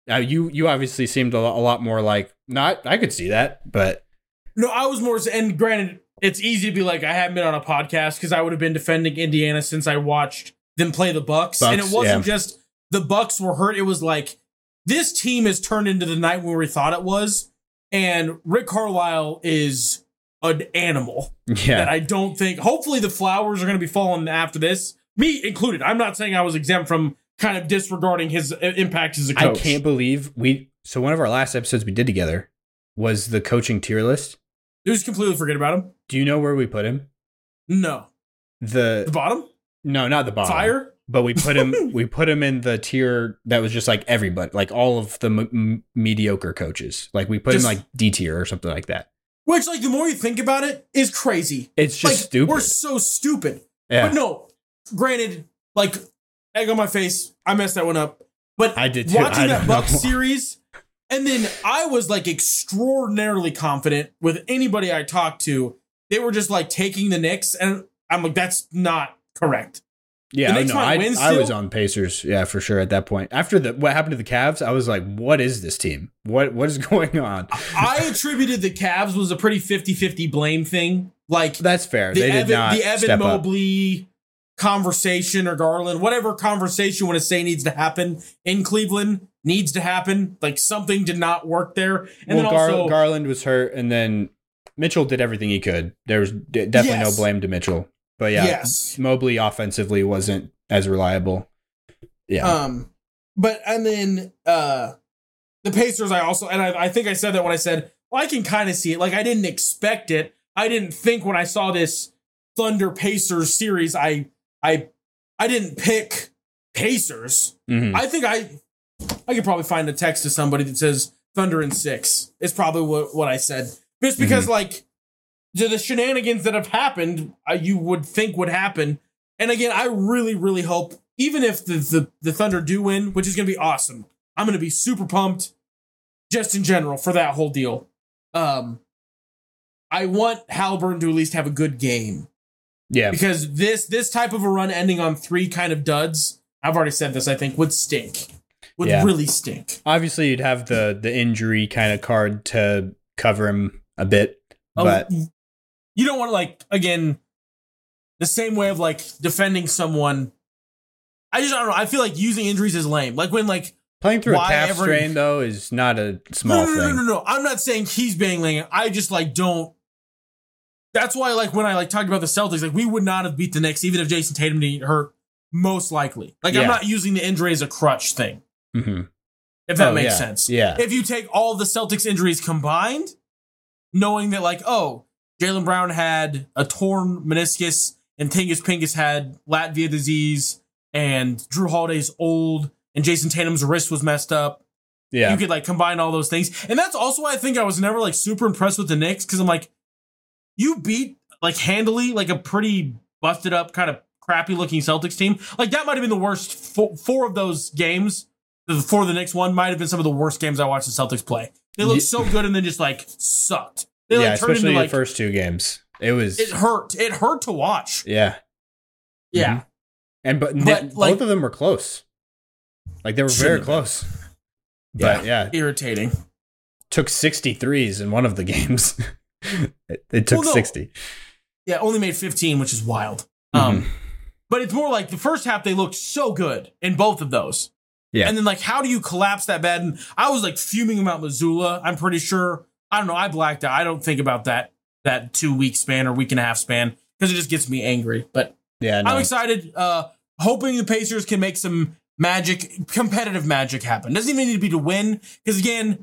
you obviously seemed a lot more like, not, I could see that, but.
No, I was more, and granted, it's easy to be like, I haven't been on a podcast because I would have been defending Indiana since I watched them play the Bucks. And it wasn't just the Bucks were hurt. It was like, this team has turned into the night where we thought it was. And Rick Carlisle is an animal that I don't think, hopefully the flowers are going to be falling after this, me included. I'm not saying I was exempt from kind of disregarding his impact as a coach.
I can't believe so one of our last episodes we did together was the coaching tier list.
You just completely forget about him.
Do you know where we put him?
No. The bottom?
No, not the bottom.
Fire?
But we put him in the tier that was just like everybody, like all of the mediocre coaches. Like we put him like D tier or something like that.
Which, like, the more you think about it, is crazy.
It's just
like,
stupid.
We're so stupid.
Yeah.
But no, granted, like, egg on my face, I messed that one up. But
I did too.
Watching that Bucks series, and then I was like extraordinarily confident with anybody I talked to. They were just like taking the Knicks, and I'm like, that's not correct.
Yeah, I was on Pacers, yeah, for sure at that point. After what happened to the Cavs, I was like, what is this team? What is going on?
I attributed the Cavs was a pretty 50-50 blame thing. Like,
that's fair. They did not
the Evan Mobley conversation or Garland, whatever conversation you want to say needs to happen in Cleveland needs to happen. Like, something did not work there. And then also
Garland was hurt, and then Mitchell did everything he could. There was definitely no blame to Mitchell. But yeah, Mobley offensively wasn't as reliable. Yeah.
But and then the Pacers, I think I said that when I said, well, I can kind of see it. Like, I didn't expect it. I didn't think when I saw this Thunder Pacers series, I didn't pick Pacers. Mm-hmm. I think I could probably find a text to somebody that says Thunder in 6. It's probably what I said. Just because like the shenanigans that have happened, you would think would happen. And again, I really, really hope, even if the Thunder do win, which is going to be awesome, I'm going to be super pumped just in general for that whole deal. I want Haliburton to at least have a good game.
Yeah.
Because this type of a run ending on 3 kind of duds I've already said this, I think, would stink. Would really stink.
Obviously, you'd have the injury kind of card to cover him a bit, but
you don't want to, like, again, the same way of, like, defending someone. I don't know. I feel like using injuries is lame. Like, when, like,
playing through a calf strain, though, is not a small thing.
No. I'm not saying he's being lame. I just, like, don't. That's why, like, when I, like, talked about the Celtics, like, we would not have beat the Knicks even if Jason Tatum didn't get hurt, most likely. Like, I'm not using the injury as a crutch thing.
Mm-hmm.
If that makes sense.
Yeah.
If you take all the Celtics injuries combined, knowing that, like, oh, Jaylen Brown had a torn meniscus and Tingus Pingus had Latvia disease and Drew Holiday's old and Jason Tatum's wrist was messed up.
Yeah.
You could, like, combine all those things. And that's also why I think I was never, like, super impressed with the Knicks, because I'm like, you beat, like, handily, like, a pretty busted up, kind of crappy looking Celtics team. Like, that might have been the worst. Four of those games, before the Knicks one, might have been some of the worst games I watched the Celtics play. They looked so good and then just, like, sucked. They, like,
especially
into,
the first two games. It
hurt. It hurt to watch.
Yeah.
Yeah.
Mm-hmm. But both of them were close. Like, they were very close. But
irritating.
Took 63s in one of the games. It took 60.
Yeah, only made 15, which is wild. But it's more like the first half, they looked so good in both of those. Yeah. And then, like, how do you collapse that bad? And I was, like, fuming about Missoula. I'm pretty sure. I don't know. I blacked out. I don't think about that 2 week span or week and a half span because it just gets me angry. But yeah, I'm excited. Hoping the Pacers can make some competitive magic happen. Doesn't even need to be to win. Because, again,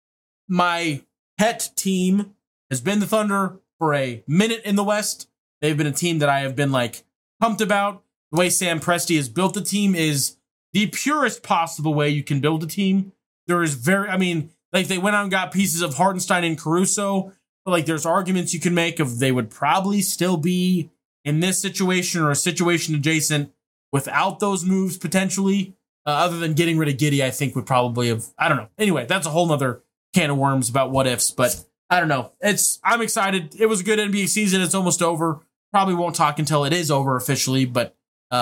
my pet team has been the Thunder for a minute in the West. They've been a team that I have been, like, pumped about. The way Sam Presti has built the team is the purest possible way you can build a team. There is like, they went out and got pieces of Hartenstein and Caruso, but, like, there's arguments you can make of they would probably still be in this situation or a situation adjacent without those moves potentially. Other than getting rid of Giddey, I think would probably have, I don't know. Anyway, that's a whole nother can of worms about what ifs, but I don't know. I'm excited. It was a good NBA season. It's almost over. Probably won't talk until it is over officially, but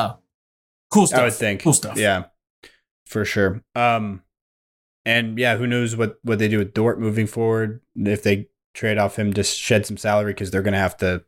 cool stuff.
I would think.
Cool stuff.
Yeah, for sure. And yeah, who knows what they do with Dort moving forward. If they trade off him, just shed some salary because they're going to have to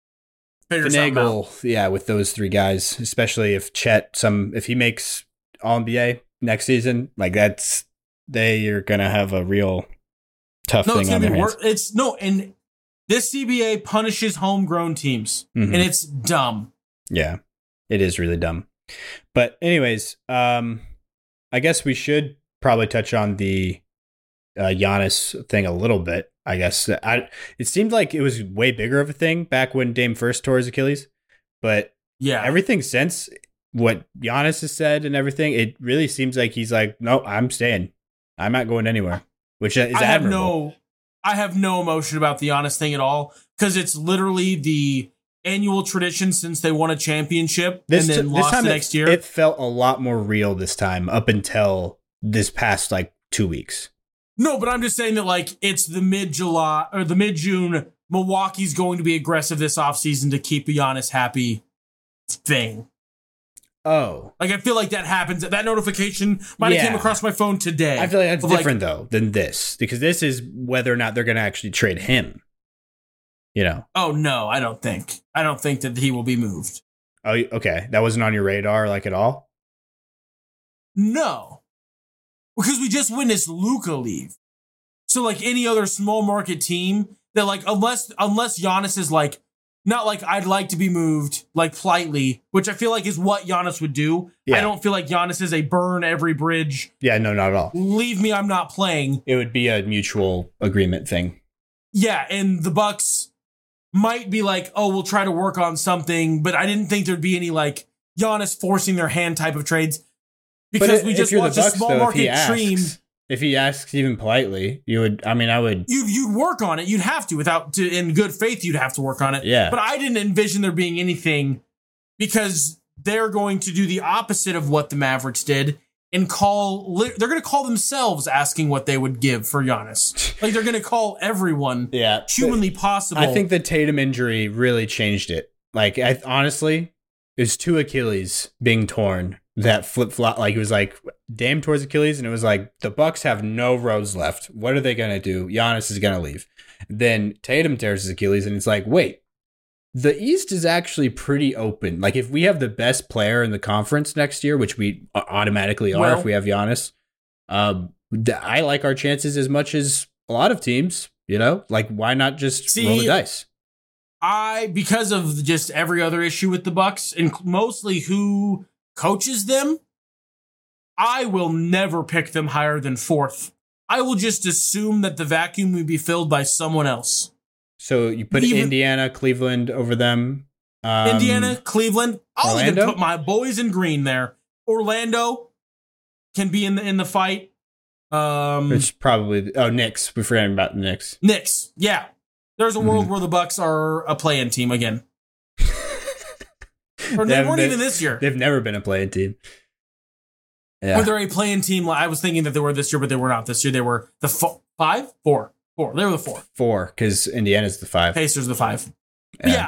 finagle, with those three guys, especially if if he makes All-NBA next season, like they are going to have a real tough thing on their hands.
And this CBA punishes homegrown teams, and it's dumb.
Yeah, it is really dumb. But anyways, I guess we should probably touch on the Giannis thing a little bit. I guess it seemed like it was way bigger of a thing back when Dame first tore his Achilles, but everything since what Giannis has said and everything, it really seems like he's like, no, I'm staying. I'm not going anywhere, which is admirable.
I have no emotion about the Giannis thing at all because it's literally the annual tradition since they won a championship and then lost the next year.
It felt a lot more real this time up until this past, like, 2 weeks.
No, but I'm just saying that, like, it's the mid-July or the mid-June. Milwaukee's going to be aggressive this offseason to keep Giannis happy thing.
Oh.
Like, I feel like that happens. That notification might have came across my phone today.
I feel like that's different, though, than this. Because this is whether or not they're going to actually trade him. You know?
Oh, no, I don't think. I don't think that he will be moved.
Oh, okay. That wasn't on your radar, like, at all?
No. Because we just witnessed Luka leave. So, like, any other small market team, that, like, unless Giannis is, like, not like I'd like to be moved, like, politely, which I feel like is what Giannis would do. Yeah. I don't feel like Giannis is a burn every bridge.
Yeah, no, not at all.
Leave me, I'm not playing.
It would be a mutual agreement thing.
Yeah, and the Bucks might be like, oh, we'll try to work on something, but I didn't think there'd be any, like, Giannis forcing their hand type of trades. Because we just watched a small market team.
If he asks even politely, I would.
You'd work on it. You'd have to, in good faith, you'd have to work on it.
Yeah.
But I didn't envision there being anything because they're going to do the opposite of what the Mavericks did and they're going to call themselves asking what they would give for Giannis. Like, they're going to call everyone humanly possible.
I think the Tatum injury really changed it. Like, honestly, it's 2 Achilles being torn that flip-flop, like it was like Dame towards Achilles, and it was like the Bucks have no roads left. What are they going to do? Giannis is going to leave. Then Tatum tears his Achilles, and it's like, wait, the East is actually pretty open. Like if we have the best player in the conference next year, which we automatically are if we have Giannis, I like our chances as much as a lot of teams, like why not just roll the dice?
Because of just every other issue with the Bucks and mostly who coaches them, I will never pick them higher than 4th. I will just assume that the vacuum will be filled by someone else.
So you put Indiana, Cleveland over them.
Indiana, Cleveland. I'll
Orlando?
even put my boys in green there. Orlando can be in the fight.
It's probably Knicks. We forgot about the Knicks.
Knicks, yeah. There's a world where the Bucks are a play-in team again. Or they weren't even this year.
They've never been a play-in team. Yeah.
Or they're a play-in team. I was thinking that they were this year, but they were not this year. They were the 5? 4. They were the 4.
4, because Indiana's the 5.
Pacers the 5.
Yeah.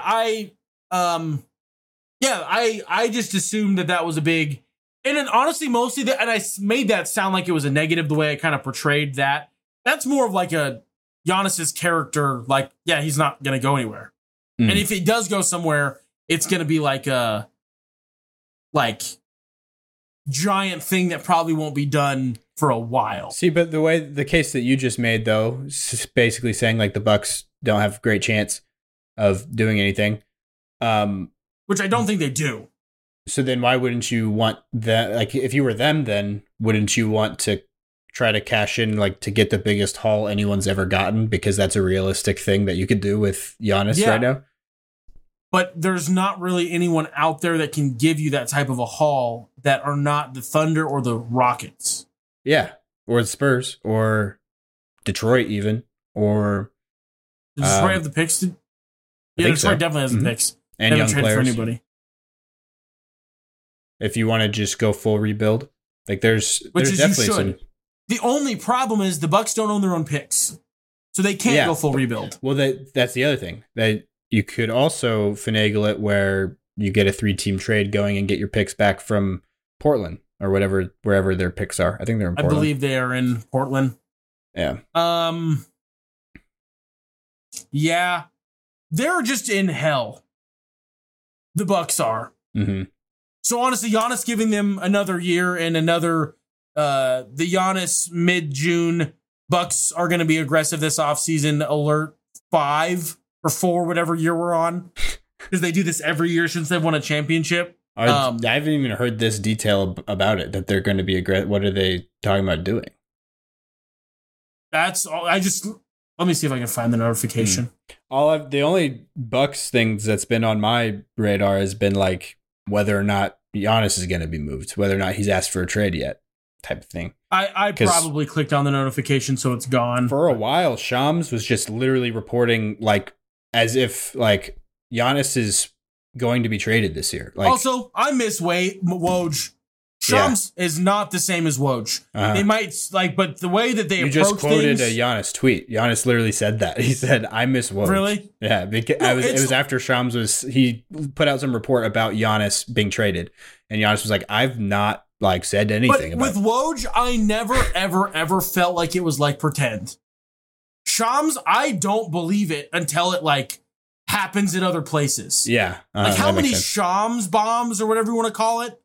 I just assumed that was a big, and then honestly, mostly and I made that sound like it was a negative the way I kind of portrayed that. That's more of like a Giannis's character. Like, yeah, he's not going to go anywhere. And if it does go somewhere, it's going to be like a giant thing that probably won't be done for a while.
See, but the case that you just made, though, is basically saying like the Bucks don't have a great chance of doing anything.
Which I don't think they do.
So then why wouldn't you want that? Like, if you were them, then wouldn't you want to try to cash in, like, to get the biggest haul anyone's ever gotten? Because that's a realistic thing that you could do with Giannis right now.
But there's not really anyone out there that can give you that type of a haul that are not the Thunder or the Rockets.
Yeah. Or the Spurs or Detroit even. Or
does Detroit have the picks? Detroit definitely has the picks.
And young players.
For anybody.
If you want to just go full rebuild. Like there's definitely some.
The only problem is the Bucks don't own their own picks. So they can't go full rebuild.
Well, that's the other thing. That you could also finagle it where you get a 3-team trade going and get your picks back from Portland or wherever their picks are. I think they're in Portland.
I believe they are in Portland.
Yeah.
Yeah. They're just in hell. The Bucks are.
Mm-hmm.
So honestly, Giannis giving them another year and another the Giannis mid-June Bucks are going to be aggressive this offseason. Alert 5 or 4, whatever year we're on, because they do this every year since they've won a championship.
I haven't even heard this detail about it, that they're going to be aggressive. What are they talking about doing?
That's all. Let me see if I can find the notification.
The only Bucks things that's been on my radar has been like whether or not Giannis is going to be moved, whether or not he's asked for a trade yet, type of thing.
I probably clicked on the notification, so it's gone.
For a while, Shams was just literally reporting like as if like Giannis is going to be traded this year. Like,
also, I miss Woj. Shams is not the same as Woj. They might but the way that they approach things. You just quoted
a Giannis tweet. Giannis literally said that. He said, "I miss Woj."
Really?
Yeah, because it was after Shams he put out some report about Giannis being traded, and Giannis was like, "I've not said anything about
it." With Woj, I never ever felt like it was pretend. Shams, I don't believe it until it happens in other places.
Yeah.
How many Shams bombs or whatever you want to call it?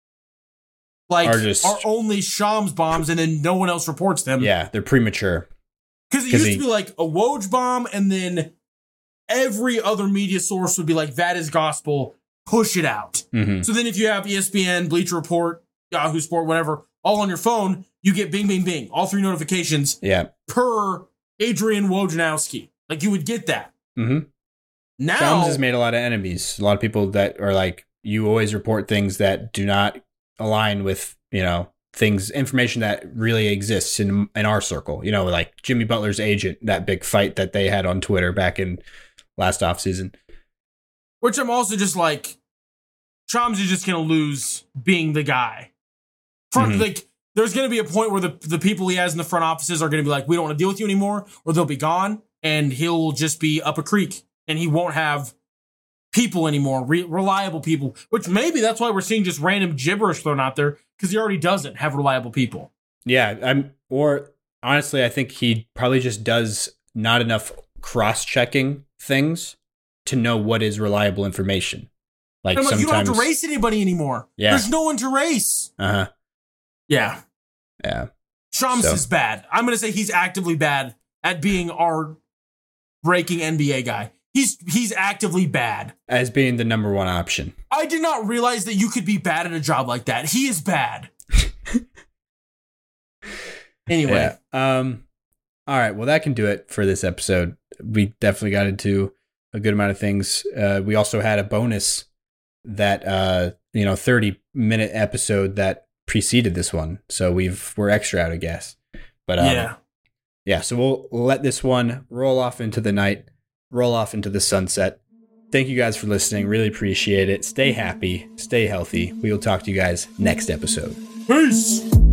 Are only Shams bombs and then no one else reports them.
Yeah, they're premature.
Because it used to be a Woj bomb and then every other media source would be that is gospel, push it out.
Mm-hmm.
So then if you have ESPN, Bleacher Report, Yahoo Sport, whatever, all on your phone, you get bing, bing, bing, all 3 notifications per Adrian Wojnarowski. You would get that.
Mm-hmm.
Now,
Shams has made a lot of enemies. A lot of people that are you always report things that do not align with, information that really exists in our circle, Jimmy Butler's agent, that big fight that they had on Twitter back in last offseason.
Which I'm also just Shams is just going to lose being the guy. There's going to be a point where the people he has in the front offices are going to be we don't want to deal with you anymore, or they'll be gone and he'll just be up a creek and he won't have people anymore, reliable people, which maybe that's why we're seeing just random gibberish thrown out there, because he already doesn't have reliable people.
Yeah, or honestly, I think he probably just does not enough cross-checking things to know what is reliable information. Like sometimes
you don't have to race anybody anymore.
Yeah.
There's no one to race.
Uh-huh.
Yeah.
Yeah.
Shams is bad. I'm going to say he's actively bad at being our breaking NBA guy. He's actively bad.
As being the number one option.
I did not realize that you could be bad at a job like that. He is bad. Anyway.
Yeah. All right. Well, that can do it for this episode. We definitely got into a good amount of things. We also had a bonus that 30-minute episode that preceded this one. So we're extra out of gas. But yeah. So we'll let this one roll off into the night, roll off into the sunset. Thank you guys for listening. Really appreciate it. Stay happy, stay healthy. We will talk to you guys next episode.
Peace.